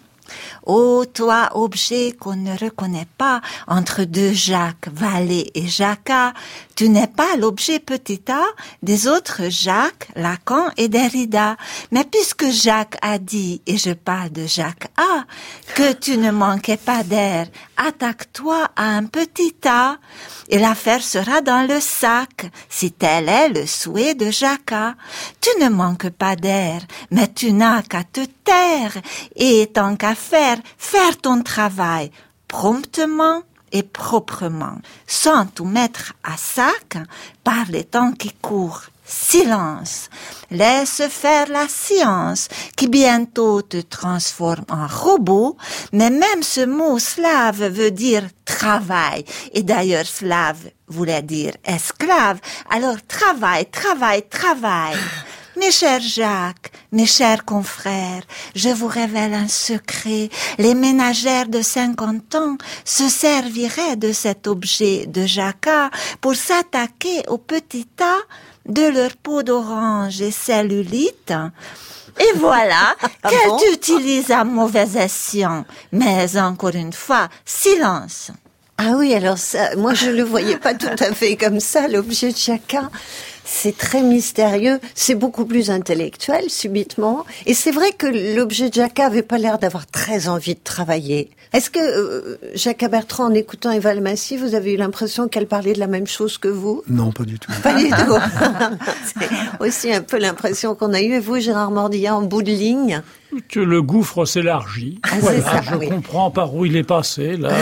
Ô toi, objet qu'on ne reconnaît pas entre deux Jacques, Vallée et Jacquat, tu n'es pas l'objet petit a des autres Jacques, Lacan et Derrida. Mais puisque Jacques a dit, et je parle de Jacques A, que tu ne manquais pas d'air, attaque-toi à un petit a, et l'affaire sera dans le sac, si tel est le souhait de Jacquat. Tu ne manques pas d'air, mais tu n'as qu'à te taire, et tant qu'à faire, faire ton travail promptement et proprement, sans tout mettre à sac par les temps qui courent. Silence, laisse faire la science qui bientôt te transforme en robot, mais même ce mot slave veut dire travail, et d'ailleurs slave voulait dire esclave, alors travail, travail, travail. Mes chers Jacques, mes chers confrères, je vous révèle un secret. Les ménagères de cinquante ans se serviraient de cet objet de Jacquat pour s'attaquer au petit tas de leur peau d'orange et cellulite. Et voilà Ah qu'elle bon utilise à mauvais escient. Mais encore une fois, silence. Ah oui, alors ça, moi je le voyais pas tout à fait comme ça, l'objet de Jacquat. c'est très mystérieux, c'est beaucoup plus intellectuel subitement. Et c'est vrai que l'objet de Jacquat avait pas l'air d'avoir très envie de travailler. Est-ce que euh, Jacquat Bertrand, en écoutant Eva Almasy, vous avez eu l'impression qu'elle parlait de la même chose que vous? Non, pas du tout. Pas du tout. C'est aussi un peu l'impression qu'on a eue. Et vous, Gérard Mordillat, en bout de ligne? Que le gouffre s'élargit. Ah, voilà, ça, je oui. comprends par où il est passé, là.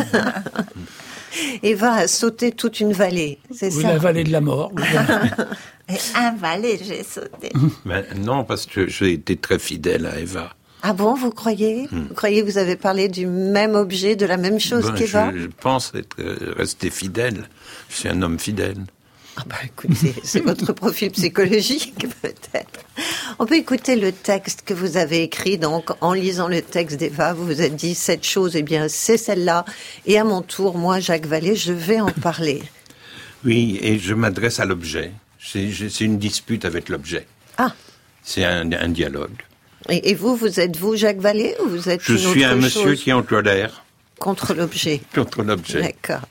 Eva a sauté toute une vallée, c'est Oui, ça? la vallée de la mort. Oui. Et un valet, j'ai sauté. Ben, non, parce que j'ai été très fidèle à Eva. Ah bon, vous croyez? Vous croyez que vous avez parlé du même objet, de la même chose Ben, qu'Eva? je, je pense être euh, resté fidèle. Je suis un homme fidèle. Ah bah écoutez, c'est votre profil psychologique peut-être. On peut écouter le texte que vous avez écrit, donc en lisant le texte d'Eva, vous vous êtes dit cette chose, eh bien c'est celle-là, et à mon tour, moi Jacques Vallée, je vais en parler. Oui, et je m'adresse à l'objet. C'est, je- c'est une dispute avec l'objet. Ah, C'est un, un dialogue. et, et vous, vous êtes vous Jacques Vallée ou vous êtes Je une suis autre un monsieur chose qui est en colère contre l'objet? contre l'objet. D'accord.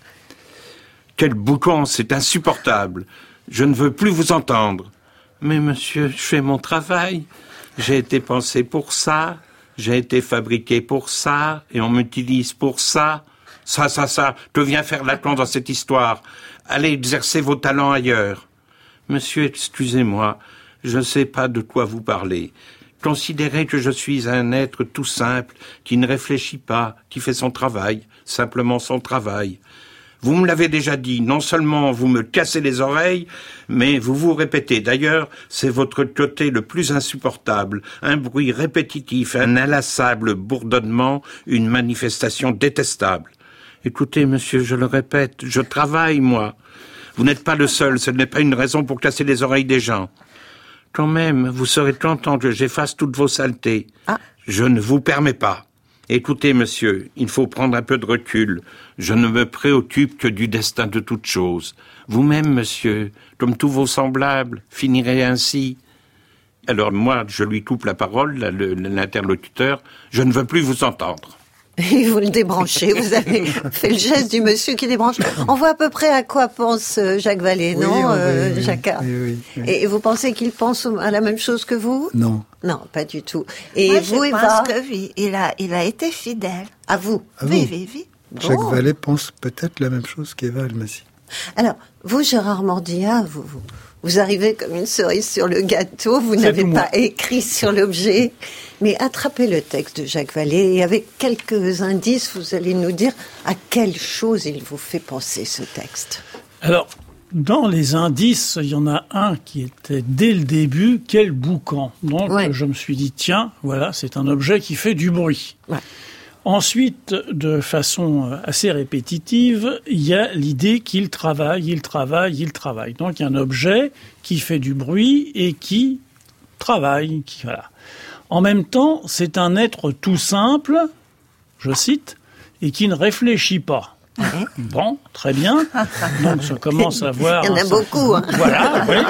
Quel boucan, c'est insupportable. Je ne veux plus vous entendre. Mais monsieur, je fais mon travail. J'ai été pensé pour ça. J'ai été fabriqué pour ça. Et on m'utilise pour ça. Ça, ça, ça. Je viens faire l'aplomb dans cette histoire. Allez exercer vos talents ailleurs. Monsieur, excusez-moi. Je ne sais pas de quoi vous parlez. Considérez que je suis un être tout simple, qui ne réfléchit pas, qui fait son travail, simplement son travail. Vous me l'avez déjà dit, non seulement vous me cassez les oreilles, mais vous vous répétez. D'ailleurs, c'est votre côté le plus insupportable. Un bruit répétitif, un inlassable bourdonnement, une manifestation détestable. Écoutez, monsieur, je le répète, je travaille, moi. Vous n'êtes pas le seul, ce n'est pas une raison pour casser les oreilles des gens. Quand même, vous serez content que j'efface toutes vos saletés. Ah. Je ne vous permets pas. Écoutez, monsieur, il faut prendre un peu de recul. Je ne me préoccupe que du destin de toute chose. Vous-même, monsieur, comme tous vos semblables, finirez ainsi. Alors moi, je lui coupe la parole, là, le- l'interlocuteur. Je ne veux plus vous entendre. Et vous le débranchez, vous avez fait le geste du monsieur qui débranche. On voit à peu près à quoi pense euh, Jacques Vallée, Oui, non, oui, euh, oui, Jacquat? oui, oui, oui. Et vous pensez qu'il pense au- à la même chose que vous? Non. Non, pas du tout. Et Moi, vous, je Eva? pense que oui, il a, il a été fidèle. À vous? À Oui, vous. oui, oui. Jacques Bon. Vallée pense peut-être la même chose qu'Eva Almasy. Alors, vous, Gérard Mordillat, vous, vous, vous arrivez comme une cerise sur le gâteau, vous C'est n'avez tout pas moi. écrit sur l'objet, mais attrapez le texte de Jacques Vallée et avec quelques indices, vous allez nous dire à quelle chose il vous fait penser ce texte. Alors, dans les indices, il y en a un qui était dès le début, quel boucan. Donc, Ouais. je me suis dit, tiens, voilà, c'est un objet qui fait du bruit. Ouais. Ensuite, de façon assez répétitive, il y a l'idée qu'il travaille, il travaille, il travaille. Donc, il y a un objet qui fait du bruit et qui travaille. Qui, voilà. En même temps, c'est un être tout simple, je cite, et qui ne réfléchit pas. Bon, très bien. Donc, ça commence à voir... Il y en a beaucoup. Hein. Voilà, oui.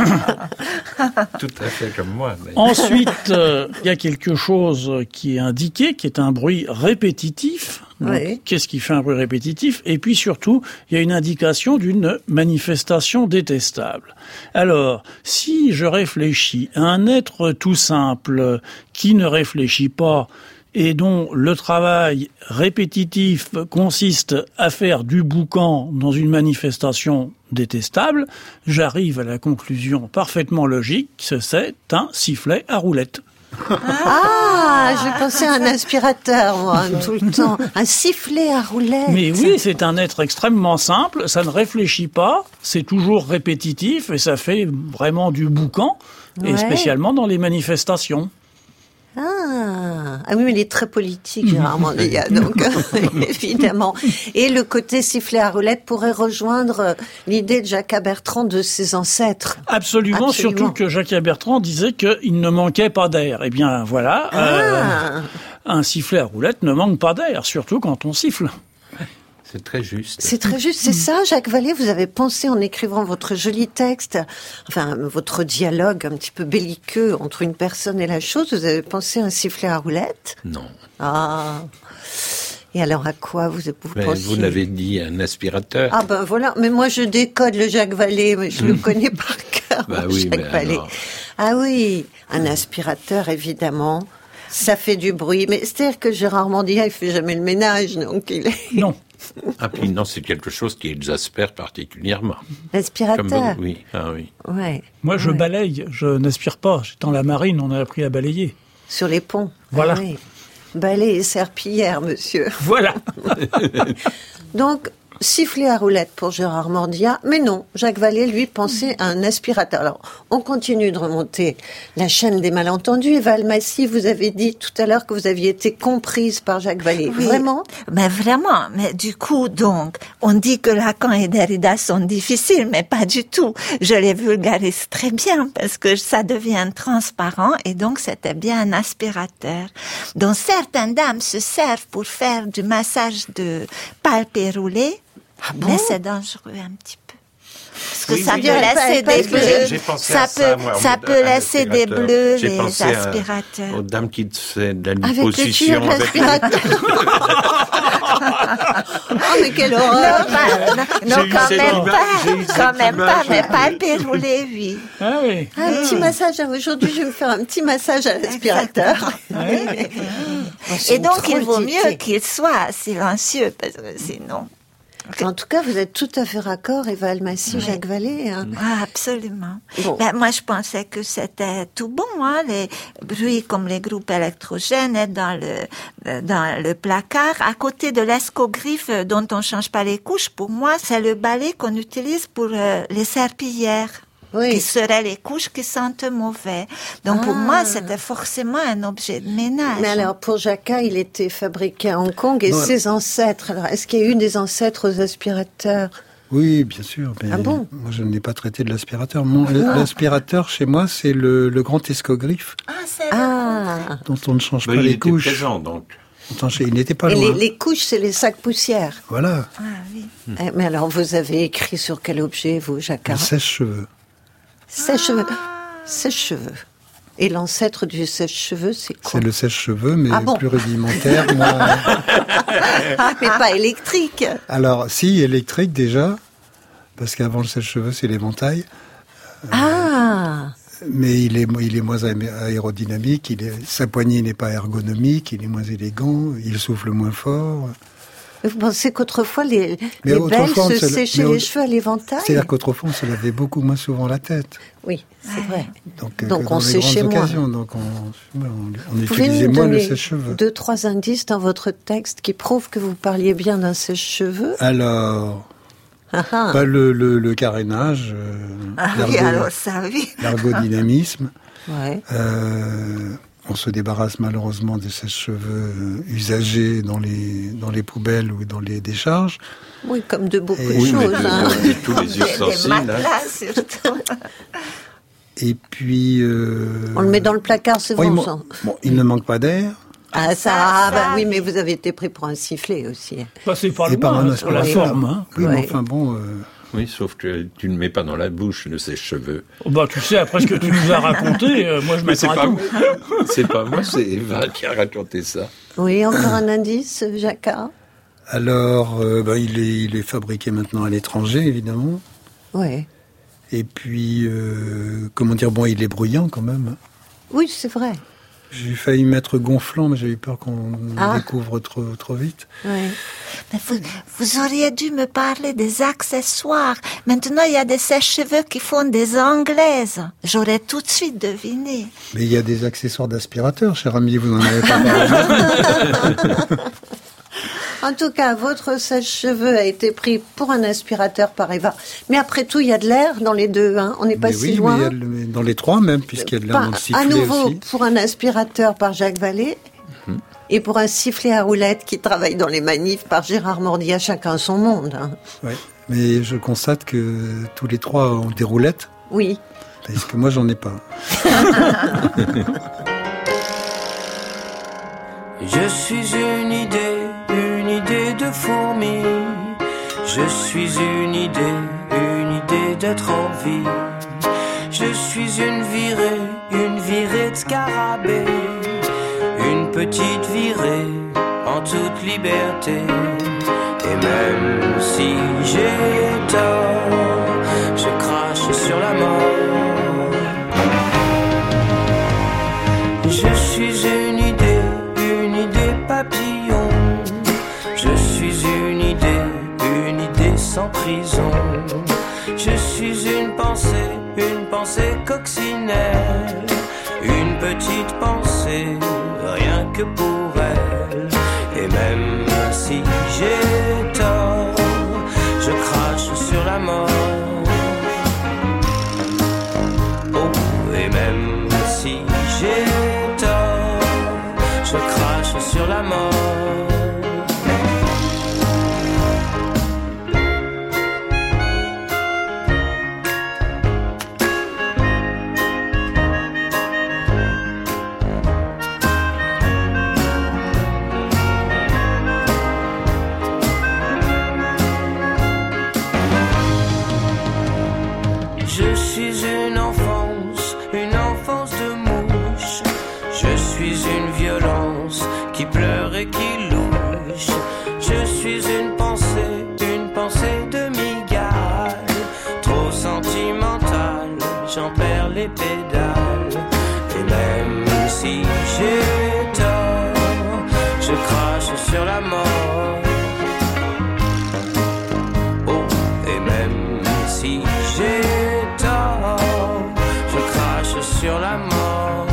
Tout à fait comme moi. mais- Ensuite, euh, il y a quelque chose qui est indiqué, qui est un bruit répétitif. Donc, Oui. qu'est-ce qui fait un bruit répétitif? Et puis surtout, il y a une indication d'une manifestation détestable. Alors, si je réfléchis à un être tout simple qui ne réfléchit pas et dont le travail répétitif consiste à faire du boucan dans une manifestation détestable, j'arrive à la conclusion parfaitement logique que c'est un sifflet à roulette. Ah, je pensais à un aspirateur, moi, tout le temps. Un sifflet à roulette. Mais oui, c'est un être extrêmement simple, ça ne réfléchit pas, c'est toujours répétitif et ça fait vraiment du boucan, et Ouais. spécialement dans les manifestations. Ah. ah oui, mais il est très politique, Gérard Mordillat, donc évidemment. Et le côté sifflet à roulette pourrait rejoindre euh, l'idée de Jacquat Bertrand de ses ancêtres. Absolument, Absolument. surtout que Jacques Bertrand disait qu'il ne manquait pas d'air. Eh bien voilà, euh, Ah. un sifflet à roulette ne manque pas d'air, surtout quand on siffle. C'est très juste. C'est très juste, c'est ça, Jacques Vallée, vous avez pensé en écrivant votre joli texte, enfin votre dialogue un petit peu belliqueux entre une personne et la chose, vous avez pensé à un sifflet à roulette? Non. Ah. Et alors, à quoi vous, vous Mais pensiez? vous l'avez dit, un aspirateur. Ah ben voilà, mais moi je décode le Jacques Vallée, mais je le connais par cœur, Bah le oui, Jacques mais Vallée. alors- Ah oui, un aspirateur évidemment, ça fait du bruit, mais c'est-à-dire que Gérard Mandia, il fait jamais le ménage, donc il est... Non. Ah, puis non, c'est quelque chose qui exaspère particulièrement. L'aspirateur. Comme- Oui, ah oui. Ouais. Moi, je Ouais. balaye, je n'aspire pas. Dans la marine, on a appris à balayer. Sur les ponts. Voilà. Ah oui. Balai et serpillière, monsieur. Voilà. Donc, sifflet à roulette pour Gérard Mandia, mais non, Jacques Vallée, lui, pensait à un aspirateur. Alors, on continue de remonter la chaîne des malentendus. Eva Almassi, vous avez dit tout à l'heure que vous aviez été comprise par Jacques Vallée. Oui, Vraiment? Mais vraiment, mais du coup, donc, on dit que Lacan et Derrida sont difficiles, mais pas du tout. Je les vulgarise très bien parce que ça devient transparent et donc c'était bien un aspirateur dont certaines dames se servent pour faire du massage de palpé roulé. Ah bon? Mais c'est dangereux un petit peu. Parce que Oui, ça oui, peut oui. laisser Parce des que bleus. J'ai pensé Ça à ça, peut, moi, ça au- peut à laisser des l'aspirateur. bleus, J'ai les pensé à- aspirateurs. aux dames qui font de la Avec le liposuction. tuyau de avec- l'aspirateur. Oh, mais quelle horreur! Non, pas- non, J'ai non, eu quand cette même image- pas, j'ai eu cette quand même pas, image. mais palpé roulé, oui. Ah oui. Un petit massage. Aujourd'hui, je vais me faire un petit massage à l'aspirateur. Oh, c'est Et une donc, il vaut drôle mieux d'idée. qu'il soit silencieux, parce que sinon... En tout cas, vous êtes tout à fait raccord, Eva Almassi, Oui. Jacques Vallée. Hein. Ah, absolument. Bon. Ben, moi, je pensais que c'était tout bon, hein, les bruits comme les groupes électrogènes être dans le, dans le placard. À côté de l'escogriffe dont on change pas les couches, pour moi, c'est le balai qu'on utilise pour euh, les serpillières. Oui. Qui seraient les couches qui sentent mauvais. Donc, pour Ah. moi, c'était forcément un objet de ménage. Mais alors, pour Jacquat, il était fabriqué à Hong Kong et Non. ses ancêtres. Alors, est-ce qu'il y a eu des ancêtres aux aspirateurs? Oui, bien sûr. Mais Ah bon? moi, je n'ai pas traité de l'aspirateur. Mon, l'aspirateur, chez moi, c'est le, le grand escogriffe Ah, c'est Ah! dont on ne change Ben, pas il les était couches. présent, donc. On change- Il n'était pas Et loin. les, les couches, c'est les sacs poussières. Voilà, Ah, oui. Eh, mais alors, vous avez écrit sur quel objet, vous, Jacquat? le sèche-cheveux. Sèche-cheveux. Sèche-cheveux. Et l'ancêtre du sèche-cheveux, c'est quoi? C'est le sèche-cheveux, mais Ah bon? plus rudimentaire. Moi... Mais pas électrique. Alors, si, électrique déjà, parce qu'avant le sèche-cheveux, c'est l'éventail. Ah! Mais il est, il est moins aé- aérodynamique, il est, sa poignée n'est pas ergonomique, il est moins élégant, il souffle moins fort. Vous pensez qu'autrefois, les, Mais les autrefois, on belles se se la- séchaient mais les au- cheveux à l'éventail? C'est-à-dire qu'autrefois, on se lavait beaucoup moins souvent la tête. Oui, c'est vrai. Donc, euh, Donc que on dans les séchait grandes moins. occasions. Donc on, on, on Vous pouvez utilisait nous moins le donner sèche-cheveux. deux, trois indices dans votre texte qui prouvent que vous parliez bien d'un sèche-cheveux? Alors, Ah, ah. pas le, le, le carénage, euh, Ah oui, l'ergo- alors ça, oui. l'ergodynamisme. Ouais. Euh, on se débarrasse malheureusement des sèche-cheveux euh, usagés dans les, dans les poubelles ou dans les décharges. Oui, comme de beaucoup Et- de Oui, mais choses. de- hein. de- tous les Les ustensiles. matelas, hein. surtout. Et puis... euh, On le met dans le placard, c'est bon, bon, il, ça. man- bon, il ne manque pas d'air. Ah, ça, Ça, ah, ça, bah oui, oui. mais vous avez été pris pour un sifflet aussi. Bah, c'est pas Et par loin, un hein, sur la aspirateur. forme. Hein. Oui, Ouais. mais enfin bon... euh, Oui, sauf que tu ne mets pas dans la bouche le sèche-cheveux. Oh, bah, tu sais, après ce que tu nous as raconté, euh, moi je Mais c'est m'attends à pas, tout. c'est pas moi, c'est Eva qui a raconté ça. Oui, encore un indice, Jacquat? Alors, euh, ben, il, est, il est fabriqué maintenant à l'étranger, évidemment. Oui. Et puis, euh, comment dire, bon, il est bruyant quand même. Oui, c'est vrai. J'ai failli mettre gonflant, mais j'ai eu peur qu'on Ah. le découvre trop, trop vite. Oui. Mais vous, vous auriez dû me parler des accessoires. Maintenant, il y a des sèche-cheveux qui font des anglaises. J'aurais tout de suite deviné. Mais il y a des accessoires d'aspirateur, cher ami, vous n'en avez pas parlé. En tout cas, votre sèche-cheveux a été pris pour un aspirateur par Eva. Mais après tout, il y a de l'air dans les deux, hein. On n'est pas Mais si oui, loin. mais il y a le- mais dans les trois même, puisqu'il y a de l'air Pas- dans le à sifflet nouveau aussi. pour un aspirateur par Jacques Vallée et pour un sifflet à roulette qui travaille dans les manifs par Gérard Mandia, chacun son monde. hein. Ouais. Mais je constate que tous les trois ont des roulettes, Oui. parce que moi, j'en ai pas. Je suis une idée, une idée de fourmi. Je suis une idée, une idée d'être en vie. Je suis une virée, une virée de scarabée. Une petite virée en toute liberté. Et même si j'ai tort, je crache sur la mort. Je suis une idée, une idée papillon. Je suis une idée, une idée sans prison. Je suis une pensée, une pensée coccinelle. Une petite pensée, rien que pour elle. Et même si j'ai tort, je crache sur la mort. Oh, et même si j'ai tort, je crache sur la mort. Je suis une enfance, une enfance de mouche. Je suis une violence qui pleure et qui louche. Je suis une pensée, une pensée de migale. Trop sentimentale, j'en perds les pédales. Et même si j'ai tort, je crache sur la mort. Oh, et même si j'ai sur la mort.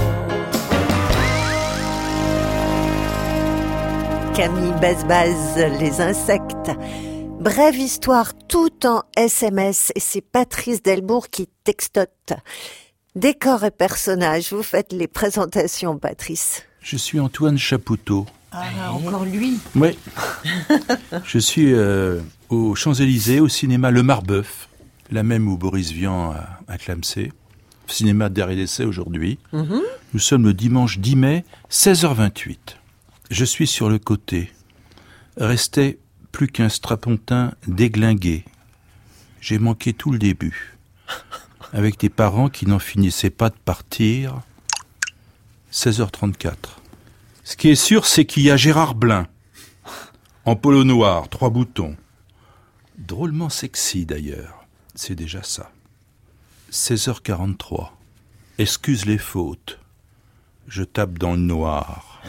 Camille Bazbaz, les insectes. Brève histoire tout en S M S et c'est Patrice Delbourg qui textote. Décor et personnages, vous faites les présentations, Patrice. Je suis Antoine Chapoutot. Ah, encore lui. Oui. Je suis euh, aux Champs-Élysées, au cinéma Le Marbeuf, la même où Boris Vian a, a clamsé. Cinéma d'Art et d'Essai aujourd'hui. Mm-hmm. Nous sommes le dimanche dix mai, seize heures vingt-huit. Je suis sur le côté. Restait plus qu'un strapontin déglingué. J'ai manqué tout le début. Avec des parents qui n'en finissaient pas de partir. seize heures trente-quatre. Ce qui est sûr, c'est qu'il y a Gérard Blin. En polo noir, trois boutons. Drôlement sexy d'ailleurs. C'est déjà ça. seize heures quarante-trois. Excuse les fautes. Je tape dans le noir.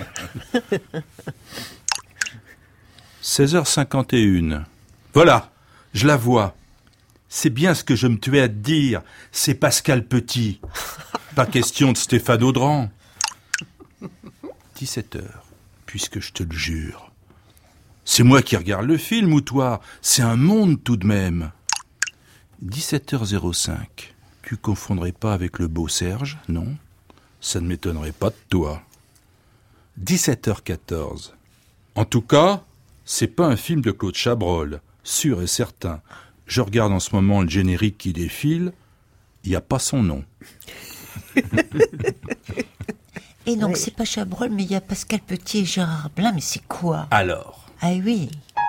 seize heures cinquante et une. Voilà, je la vois. C'est bien ce que je me tuais à te dire. C'est Pascal Petit. Pas question de Stéphane Audran. dix-sept heures, puisque je te le jure. C'est moi qui regarde le film ou toi? C'est un monde tout de même. dix-sept heures zéro cinq. Tu confondrais pas avec le beau Serge, non? Ça ne m'étonnerait pas de toi. dix-sept heures quatorze. En tout cas, c'est pas un film de Claude Chabrol, sûr et certain. Je regarde en ce moment le générique qui défile, il n'y a pas son nom. Et donc, oui. C'est pas Chabrol, mais il y a Pascal Petit et Gérard Blin, mais c'est quoi? Alors? Ah oui.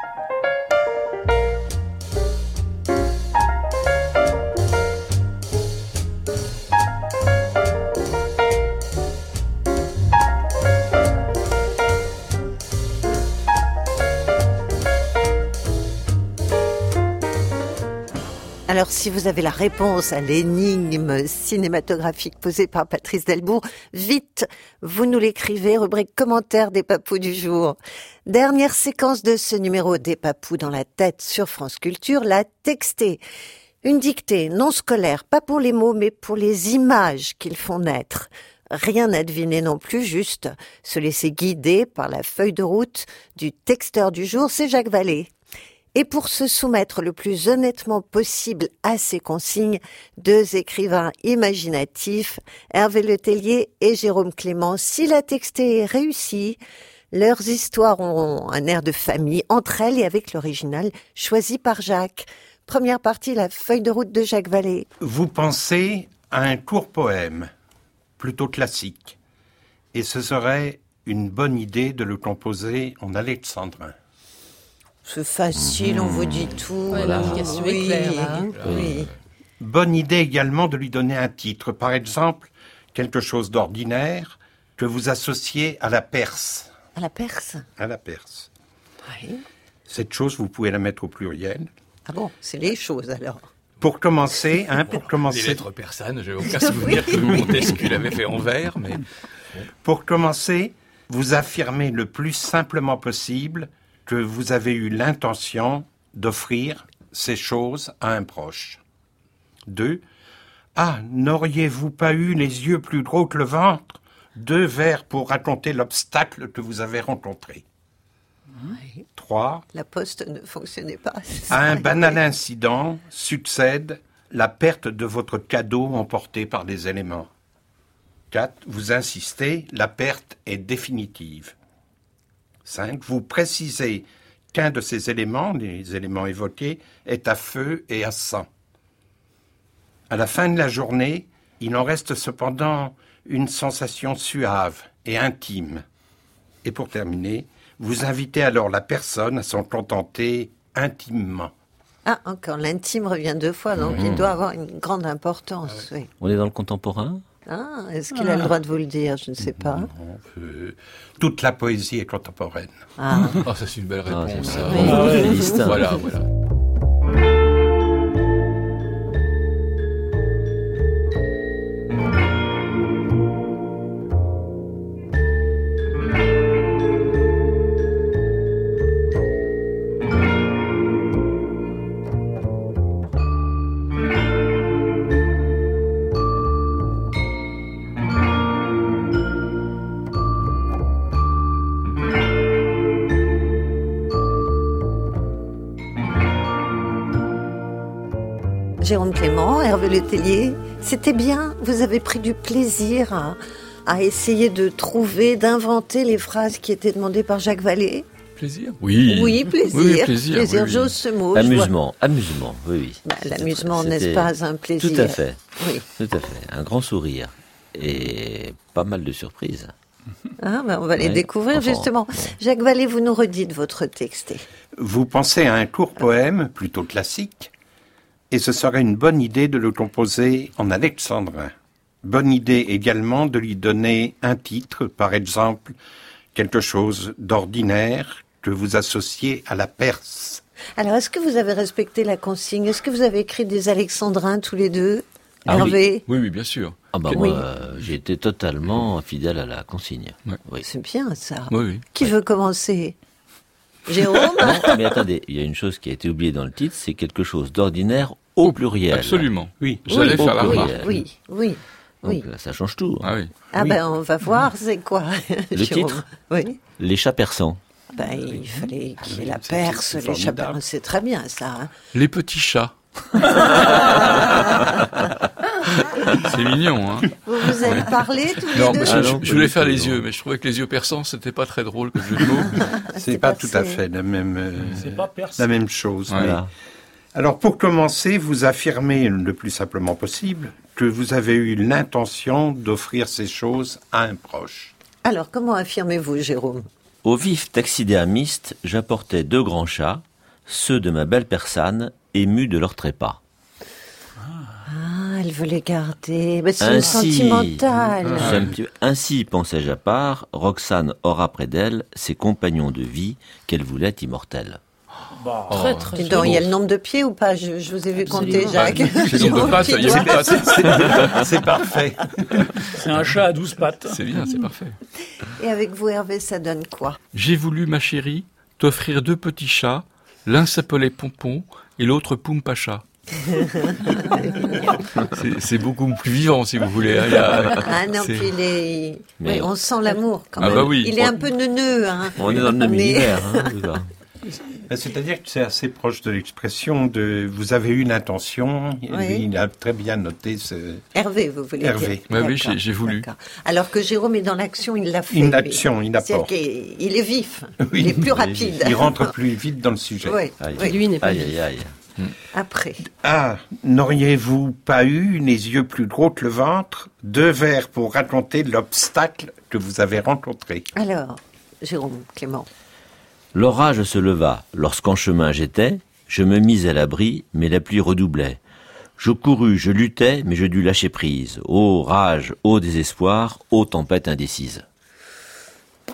Alors, si vous avez la réponse à l'énigme cinématographique posée par Patrice Delbourg, vite, vous nous l'écrivez, rubrique commentaire des papous du jour. Dernière séquence de ce numéro des papous dans la tête sur France Culture, la textée. Une dictée non scolaire, pas pour les mots, mais pour les images qu'ils font naître. Rien à deviner non plus, juste se laisser guider par la feuille de route du texteur du jour, c'est Jacques Vallée. Et pour se soumettre le plus honnêtement possible à ces consignes, deux écrivains imaginatifs, Hervé Letellier et Jérôme Clément. Si la textée est réussie, leurs histoires auront un air de famille entre elles et avec l'original choisi par Jacques. Première partie, la feuille de route de Jacques Vallée. Vous pensez à un court poème, plutôt classique, et ce serait une bonne idée de le composer en alexandrin. C'est facile, mmh. on vous dit tout. Ouais, l'indication oui, est claire. Hein. Oui. Bonne idée également de lui donner un titre. Par exemple, quelque chose d'ordinaire que vous associez à la Perse. À la Perse. À la Perse. Oui. Cette chose, vous pouvez la mettre au pluriel. Ah bon, c'est les choses alors. Pour commencer, hein, pour commencer. Les lettres persanes, j'ai aucun souvenir que Montesquieu l'avait fait en vers, mais. Pour commencer, vous affirmez le plus simplement possible que vous avez eu l'intention d'offrir ces choses à un proche. Deux. Ah, n'auriez-vous pas eu les yeux plus gros que le ventre? Deux vers pour raconter l'obstacle que vous avez rencontré. Oui. Trois. La poste ne fonctionnait pas. À un banal incident succède la perte de votre cadeau emporté par des éléments. Quatre. Vous insistez, la perte est définitive. Cinq. Vous précisez qu'un de ces éléments, les éléments évoqués, est à feu et à sang. À la fin de la journée, il en reste cependant une sensation suave et intime. Et pour terminer, vous invitez alors la personne à s'en contenter intimement. Ah, encore, l'intime revient deux fois, donc Mmh. il doit avoir une grande importance. Oui. On est dans le contemporain? Ah, est-ce qu'il a le droit de vous le dire? Je ne sais pas. Non, euh, toute la poésie est contemporaine. Ah, Oh, ça c'est une belle réponse. Ah, ça. oui. Oh, Oui. Liste. Voilà, voilà. Jérôme Clément, Hervé Letellier, c'était bien. Vous avez pris du plaisir à, à essayer de trouver, d'inventer les phrases qui étaient demandées par Jacques Vallée. Plaisir. Oui. Oui, plaisir. Oui, plaisir. oui, oui. j'ose ce mot. je Amusement, amusement, oui, oui. Bah, C'était l'amusement, très- n'est-ce c'était- pas un plaisir? Tout à fait. Oui. Tout à fait. Un grand sourire. Et pas mal de surprises. Ah, bah, on va les Ouais. découvrir Enfin, justement. Jacques Vallée, vous nous redites votre texte. Vous pensez à un court poème plutôt classique, et ce serait une bonne idée de le composer en alexandrin. Bonne idée également de lui donner un titre, par exemple, quelque chose d'ordinaire que vous associez à la Perse. Alors, est-ce que vous avez respecté la consigne? Est-ce que vous avez écrit des alexandrins tous les deux? Ah Hervé? Oui, oui, bien sûr. Ah bah Que- moi, Oui. euh, j'ai été totalement fidèle à la consigne. Oui. C'est bien ça. Oui, oui. Qui veut commencer? Jérôme? Non, mais attendez, il y a une chose qui a été oubliée dans le titre, c'est quelque chose d'ordinaire au pluriel. Absolument. Oui. J'allais Au faire la pluriel. remarque. Oui, oui, oui. Donc, euh, ça change tout. Ah oui. Ah Oui. ben, on va voir, c'est quoi? Le Jérôme? titre Oui. Les chats persans. Ben, il fallait qu'il y ait la c'est- Perse, c'est les formidable. chapeaux. C'est très bien, ça. hein. Les petits chats. C'est mignon, hein. Vous vous êtes parlé tous les Non, deux? parce Ah que je, non, je pas voulais du faire tout, les non. yeux, mais je trouvais que les yeux persans, c'était pas très drôle comme jeu de mots. C'est pas tout à fait la même, euh, C'est pas perse. la même chose. Ouais. mais- Voilà. Alors, pour commencer, vous affirmez le plus simplement possible que vous avez eu l'intention d'offrir ces choses à un proche. Alors, comment affirmez-vous, Jérôme? Au vif taxidermiste, j'apportais deux grands chats, ceux de ma belle persane, émus de leur trépas. Ah, elle veut les garder. Ben, c'est Ainsi, sentimental. C'est un petit- ainsi, pensais-je à part, Roxane aura près d'elle ses compagnons de vie qu'elle voulait immortels. Bah, Très, très Dis donc, il y a le beau. nombre de pieds ou pas? je, je vous ai vu compter, Absolument. Jacques. Bah, c'est le nombre de pattes, il y a huit pattes. C'est parfait. c'est un chat à douze pattes. C'est bien, c'est parfait. Et avec vous, Hervé, ça donne quoi? J'ai voulu, ma chérie, t'offrir deux petits chats. L'un s'appelait Pompon et l'autre Poumpacha. C'est- C'est beaucoup plus vivant, si vous voulez. hein. Il y a- Ah non, c'est- puis il est... Mais- oui, on sent l'amour quand Ah même. bah oui. Il est un peu neuneux. Hein. On est dans le même On est- univers. Hein, tu vois. C'est-à-dire que c'est assez proche de l'expression de « vous avez eu l'intention et Oui. lui, il a très bien noté ce... Hervé, vous voulez Hervé. dire? Ouais, oui, D'accord, j'ai- j'ai voulu. d'accord. Alors que Jérôme est dans l'action, il l'a fait. Une lui. action, il C'est-à-dire apporte. qu'il- Il est vif, Oui. il est plus Il est rapide. vif. Il rentre plus vite dans le sujet. Oui, Aïe. oui. Lui n'est pas Aïe, vif. aïe, aïe. Après. Ah, n'auriez-vous pas eu les yeux plus gros que le ventre? Deux vers pour raconter l'obstacle que vous avez rencontré. Alors, Jérôme Clément. L'orage se leva. Lorsqu'en chemin j'étais, je me mis à l'abri, mais la pluie redoublait. Je courus, je luttais, mais je dus lâcher prise. Ô rage, ô désespoir, ô tempête indécise.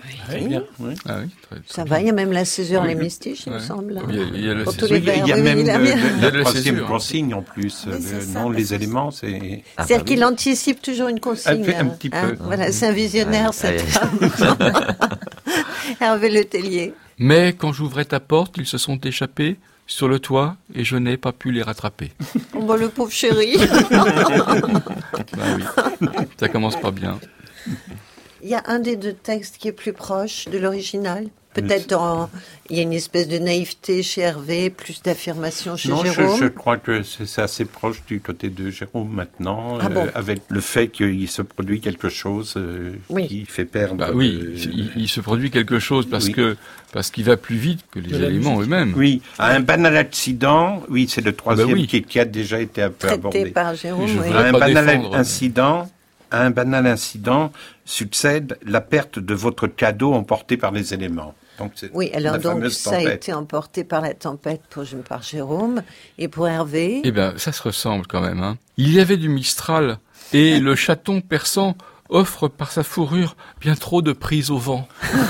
Oui. Bien. Oui. Ah oui, très, très Ça bien. va, il y a même la césure, Oui. les mystiches, il me Ouais. semble. Il y a, il y a le Pour tous césure. les vers, Il y a oui, même oui, il a le, bien. le- Il y a la le troisième césure. consigne en plus. Oui, c'est Le- ça, non, parce les que- éléments, c'est... Ah, C'est-à-dire bah qu'il oui. anticipe toujours une consigne. Un peu- un hein. petit Hein, peu. Voilà, c'est un visionnaire, Ouais, cet ouais. homme. Hervé Letellier. Mais quand j'ouvrais ta porte, ils se sont échappés sur le toit et je n'ai pas pu les rattraper. Oh, bah, le pauvre chéri. Bah oui, ça commence pas bien. Il y a un des deux textes qui est plus proche de l'original. Peut-être en- il y a une espèce de naïveté chez Hervé, plus d'affirmation chez Non, je, Jérôme. je crois que c'est c'est assez proche du côté de Jérôme maintenant, Ah euh, bon avec le fait qu'il se produit quelque chose euh, Oui. qui fait perdre... Bah oui, euh, il, il se produit quelque chose parce Oui. que parce qu'il va plus vite que les De la éléments musique. eux-mêmes. Oui, un banal accident, oui, c'est le troisième Ah bah oui. qui, qui a déjà été un peu Traité abordé. par Jérôme, Je oui. voudrais À un pas banal défendre, mais- incident, à un banal incident succède la perte de votre cadeau emporté par les éléments. Donc, c'est Oui, alors la donc fameuse ça a tempête. été emporté par la tempête pour, par Jérôme et pour Hervé. Eh bien, ça se ressemble quand même. Hein. Il y avait du Mistral et le chaton persan offre par sa fourrure bien trop de prise au vent.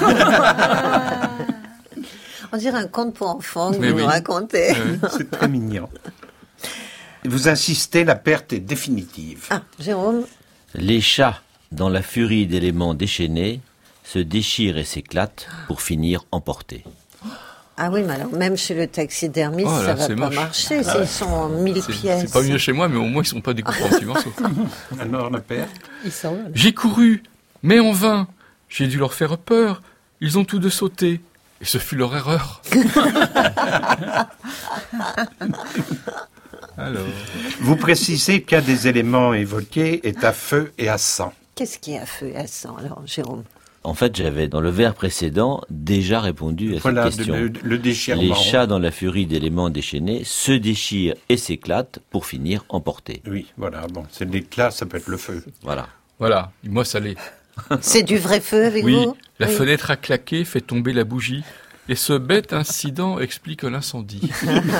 On dirait un conte pour enfants que Mais vous oui. nous racontez. C'est très mignon. Vous insistez, la perte est définitive. Ah, Jérôme, Les chats, dans la furie d'éléments déchaînés, se déchirent et s'éclatent pour finir emportés. ah oui, mais alors même chez le taxidermiste, Oh là, ça va c'est pas moche. marcher. Ah ouais. Ils sont en mille C'est pièces. c'est pas mieux chez moi, mais au moins ils sont pas découpés en petits morceaux. Alors, la perte Ils s'envolent. J'ai couru, mais en vain. J'ai dû leur faire peur. Ils ont tous deux sauté. Et ce fut leur erreur. Alors. Vous précisez qu'un des éléments évoqués est à feu et à sang. Qu'est-ce qui est à feu et à sang, alors, Jérôme? En fait, j'avais dans le vers précédent déjà répondu à Voilà, cette question. le, le déchirement. Les chats, dans la furie d'éléments déchaînés, se déchirent et s'éclatent pour finir emportés. Oui, voilà, bon, c'est l'éclat, ça peut être le feu. Voilà. Voilà, moi ça l'est. C'est du vrai feu avec Oui, vous? la Oui. fenêtre a claqué, fait tomber la bougie. Et ce bête incident explique l'incendie.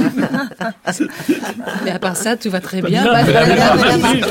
Mais à part ça, tout va très bien. Bien. Pas de Bien. problème.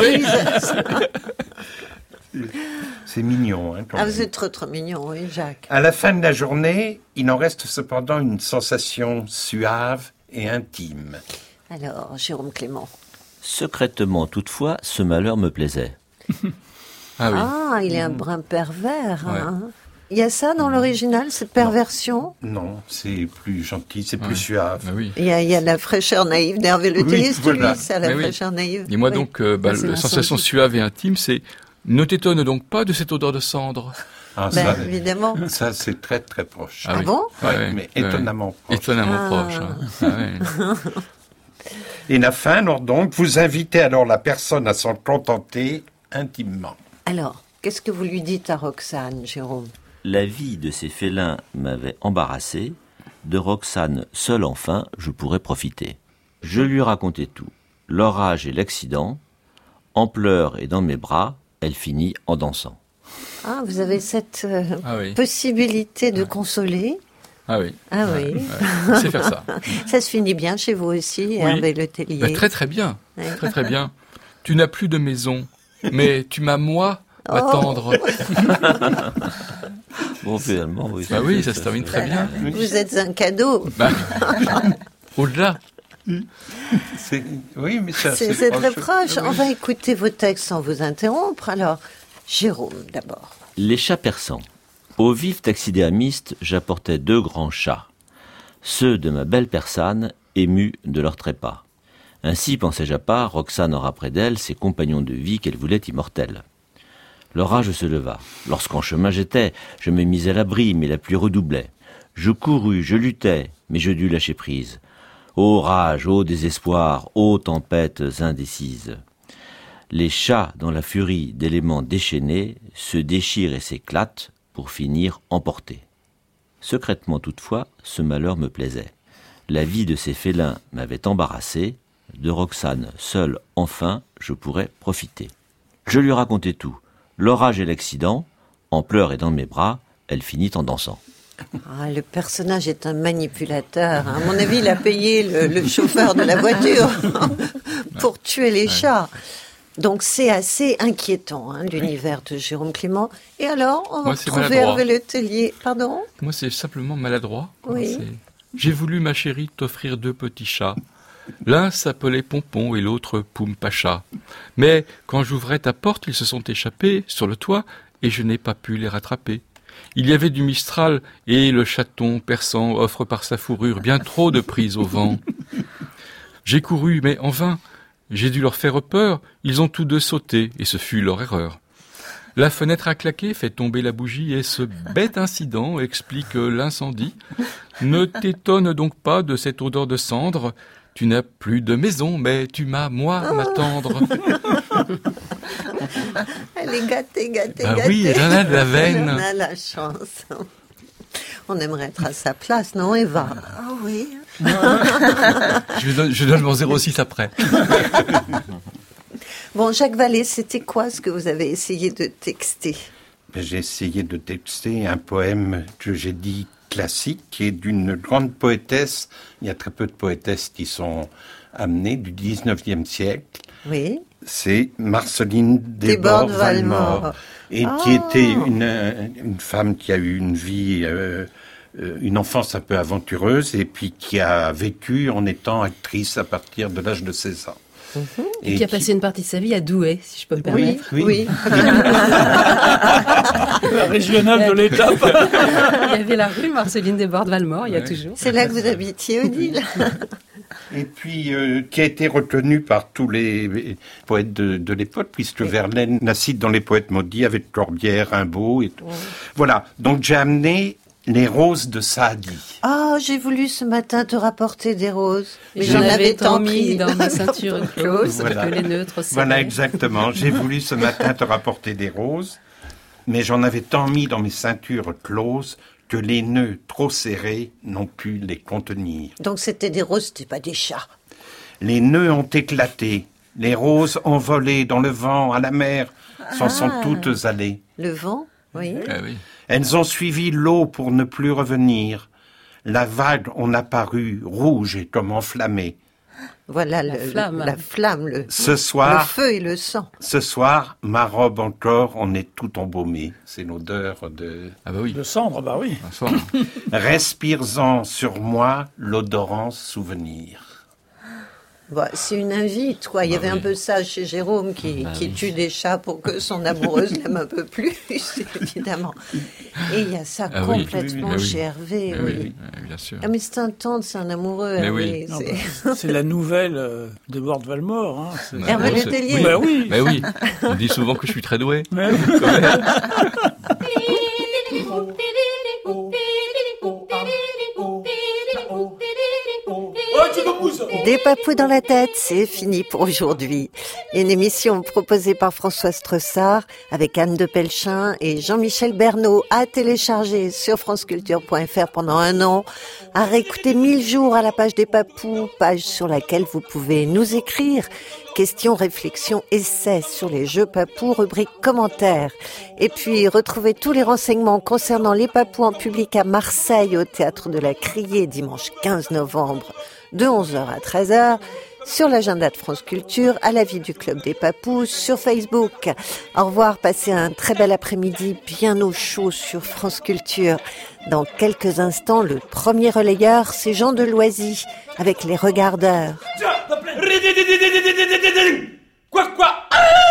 Oui. C'est mignon. Hein, quand Ah, même. vous êtes trop trop mignon, oui, Jacques. À la fin de la journée, il en reste cependant une sensation suave et intime. Alors, Jérôme Clément. Secrètement, toutefois, ce malheur me plaisait. Ah oui. Ah, il est un brin pervers. hein. Il y a ça dans l'original, cette perversion? Non, c'est plus gentil, c'est plus Ouais. suave. Ah oui. Il y, a, il y a la fraîcheur naïve d'Hervé Le Tellier, Oui, c'est voilà. lui, ça, la Mais oui. fraîcheur naïve. Et moi Oui. donc, euh, bah, Ça, c'est la l'incendie. sensation suave et intime, c'est ne t'étonne donc pas de cette odeur de cendre. Ah, Ben, ça, évidemment. ça, c'est très très proche. Ah oui. bon Ouais, Ouais, mais ouais. étonnamment proche. Étonnamment Ah. proche. hein. Ah ouais. Et la fin, alors donc, vous invitez alors la personne à s'en contenter intimement. Alors, qu'est-ce que vous lui dites à Roxane, Jérôme? La vie de ces félins m'avait embarrassé. De Roxane, seule enfin, je pourrais profiter. Je lui racontais tout. L'orage et l'accident. En pleurs et dans mes bras, elle finit en dansant. Ah, vous avez cette euh, Ah oui. possibilité de consoler. Ah oui. Ah Ouais, oui. ouais. Je sais faire ça. Ça se finit bien chez vous aussi, Hervé Le Tellier. Bah, très très bien. Ouais. Très très bien. Tu n'as plus de maison, mais tu m'as moi, ma Oh. tendre. Bon, finalement, oui. Bah oui, ça se termine très bien. Vous êtes un cadeau. Bah, au-delà. C'est- Oui, mais ça, C'est c'est très proche. proche. On va écouter vos textes sans vous interrompre. Alors, Jérôme, d'abord. Les chats persans. Au vif taxidermiste, j'apportais deux grands chats. Ceux de ma belle persane, émus de leur trépas. Ainsi, pensais-je à part, Roxane aura près d'elle ses compagnons de vie qu'elle voulait immortels. L'orage se leva. Lorsqu'en chemin j'étais, je me mis à l'abri, mais la pluie redoublait. Je courus, je luttais, mais je dus lâcher prise. Ô rage, ô désespoir, ô tempêtes indécises. Les chats, dans la furie d'éléments déchaînés, se déchirent et s'éclatent pour finir emportés. Secrètement toutefois, ce malheur me plaisait. La vie de ces félins m'avait embarrassé. De Roxane, seule, enfin, je pourrais profiter. Je lui racontais tout. L'orage et l'accident. En pleurs et dans mes bras, elle finit en dansant. Ah, le personnage est un manipulateur. hein. À mon avis, il a payé le, le chauffeur de la voiture pour tuer les chats. Donc c'est assez inquiétant, hein, l'univers de Jérôme Clément. Et alors, on va Moi, c'est retrouver maladroit. Hervé Le Tellier. Pardon ? Moi, c'est simplement maladroit. Oui. C'est- J'ai voulu, ma chérie, t'offrir deux petits chats. L'un s'appelait Pompon et l'autre Poum Pacha. Mais quand j'ouvrais ta porte, ils se sont échappés sur le toit et je n'ai pas pu les rattraper. Il y avait du Mistral et le chaton persan offre par sa fourrure bien trop de prise au vent. J'ai couru, mais en vain. J'ai dû leur faire peur. Ils ont tous deux sauté et ce fut leur erreur. La fenêtre a claqué, fait tomber la bougie et ce bête incident explique l'incendie. Ne t'étonne donc pas de cette odeur de cendre. Tu n'as plus de maison, mais tu m'as, moi, ma tendre. Elle est gâtée, gâtée, Ah gâtée. oui, elle en a de la veine. Elle en a la chance. On aimerait être à sa place, non, Eva ? Ah oui. Je donne, je donne mon zéro six après. Bon, Jacques Vallée, c'était quoi ce que vous avez essayé de texter ? Ben, j'ai essayé de texter un poème que j'ai dit classique, qui est d'une grande poétesse. Il y a très peu de poétesses qui sont amenées du dix-neuvième siècle. Oui. C'est Marceline Desbordes-Valmore, et Ah. qui était une, une femme qui a eu une vie, euh, euh, une enfance un peu aventureuse, et puis qui a vécu en étant actrice à partir de l'âge de seize ans. Et, qui a passé une partie de sa vie à Douai, si je peux me permettre. Oui, oui. La régionale de l'étape. Il y avait la rue Marceline Desbordes-Valmore, il y a toujours. C'est là que vous habitiez, Odile. Et puis, euh, qui a été retenu par tous les poètes de, de l'époque, puisque Verlaine la cite dans Les Poètes maudits avec Corbière, Rimbaud et tout. Ouais. Voilà. Donc, j'ai amené les roses de Saadi. Ah, j'ai voulu ce matin te rapporter des roses. Mais J'en j'en avais avais tant tant mis pris dans ma ceinture close Voilà. que les neutres serraient. Voilà, exactement. J'ai voulu ce matin te rapporter des roses, mais j'en avais tant mis dans mes ceintures closes que les nœuds trop serrés n'ont pu les contenir. Donc c'était des roses, c'était pas des chats. Les nœuds ont éclaté, les roses ont volé dans le vent, à la mer, s'en Ah. sont toutes allées. Le vent, oui. Elles ont suivi l'eau pour ne plus revenir. La vague en apparut, rouge et comme enflammée. Voilà La le- flamme. la flamme, le, Ce soir- le feu et le sang. Ce soir, ma robe encore en est tout embaumée. C'est l'odeur de... Ah bah oui. De cendre, bah oui. Respire-en sur moi l'odorant souvenir. Bon, c'est une invite, quoi. Il y avait un peu ça chez Jérôme qui, Bah qui oui. tue des chats pour que son amoureuse l'aime un peu plus, évidemment. Et il y a ça Ah oui. complètement Ah oui. chez Hervé. Ah oui. oui, oui, bien sûr. Ah, mais c'est un tendre, c'est un amoureux, Mais Hervé. oui. Non, c'est- bah, c'est la nouvelle euh, de Bordes-Valmore. Hein. C'est- Hervé Bon, Le c'est- Tellier. Oui. Bah oui. Bah oui. On dit souvent que je suis très doué. Mais- Des papous dans la tête, c'est fini pour aujourd'hui. Une émission proposée par François Stressard avec Anne de Pelchin et Jean-Michel Bernot à télécharger sur franceculture point f r pendant un an, à réécouter mille jours à la page des papous, page sur laquelle vous pouvez nous écrire questions, réflexions, essais sur les jeux papous, rubrique commentaires. Et puis, retrouvez tous les renseignements concernant les papous en public à Marseille au Théâtre de la Criée dimanche quinze novembre de onze heures à treize heures, sur l'agenda de France Culture, à la vie du Club des Papous, sur Facebook. Au revoir, passez un très bel après-midi bien au chaud sur France Culture. Dans quelques instants, le premier relayeur, c'est Jean de Loisy, avec les regardeurs. Quoi, quoi? Ah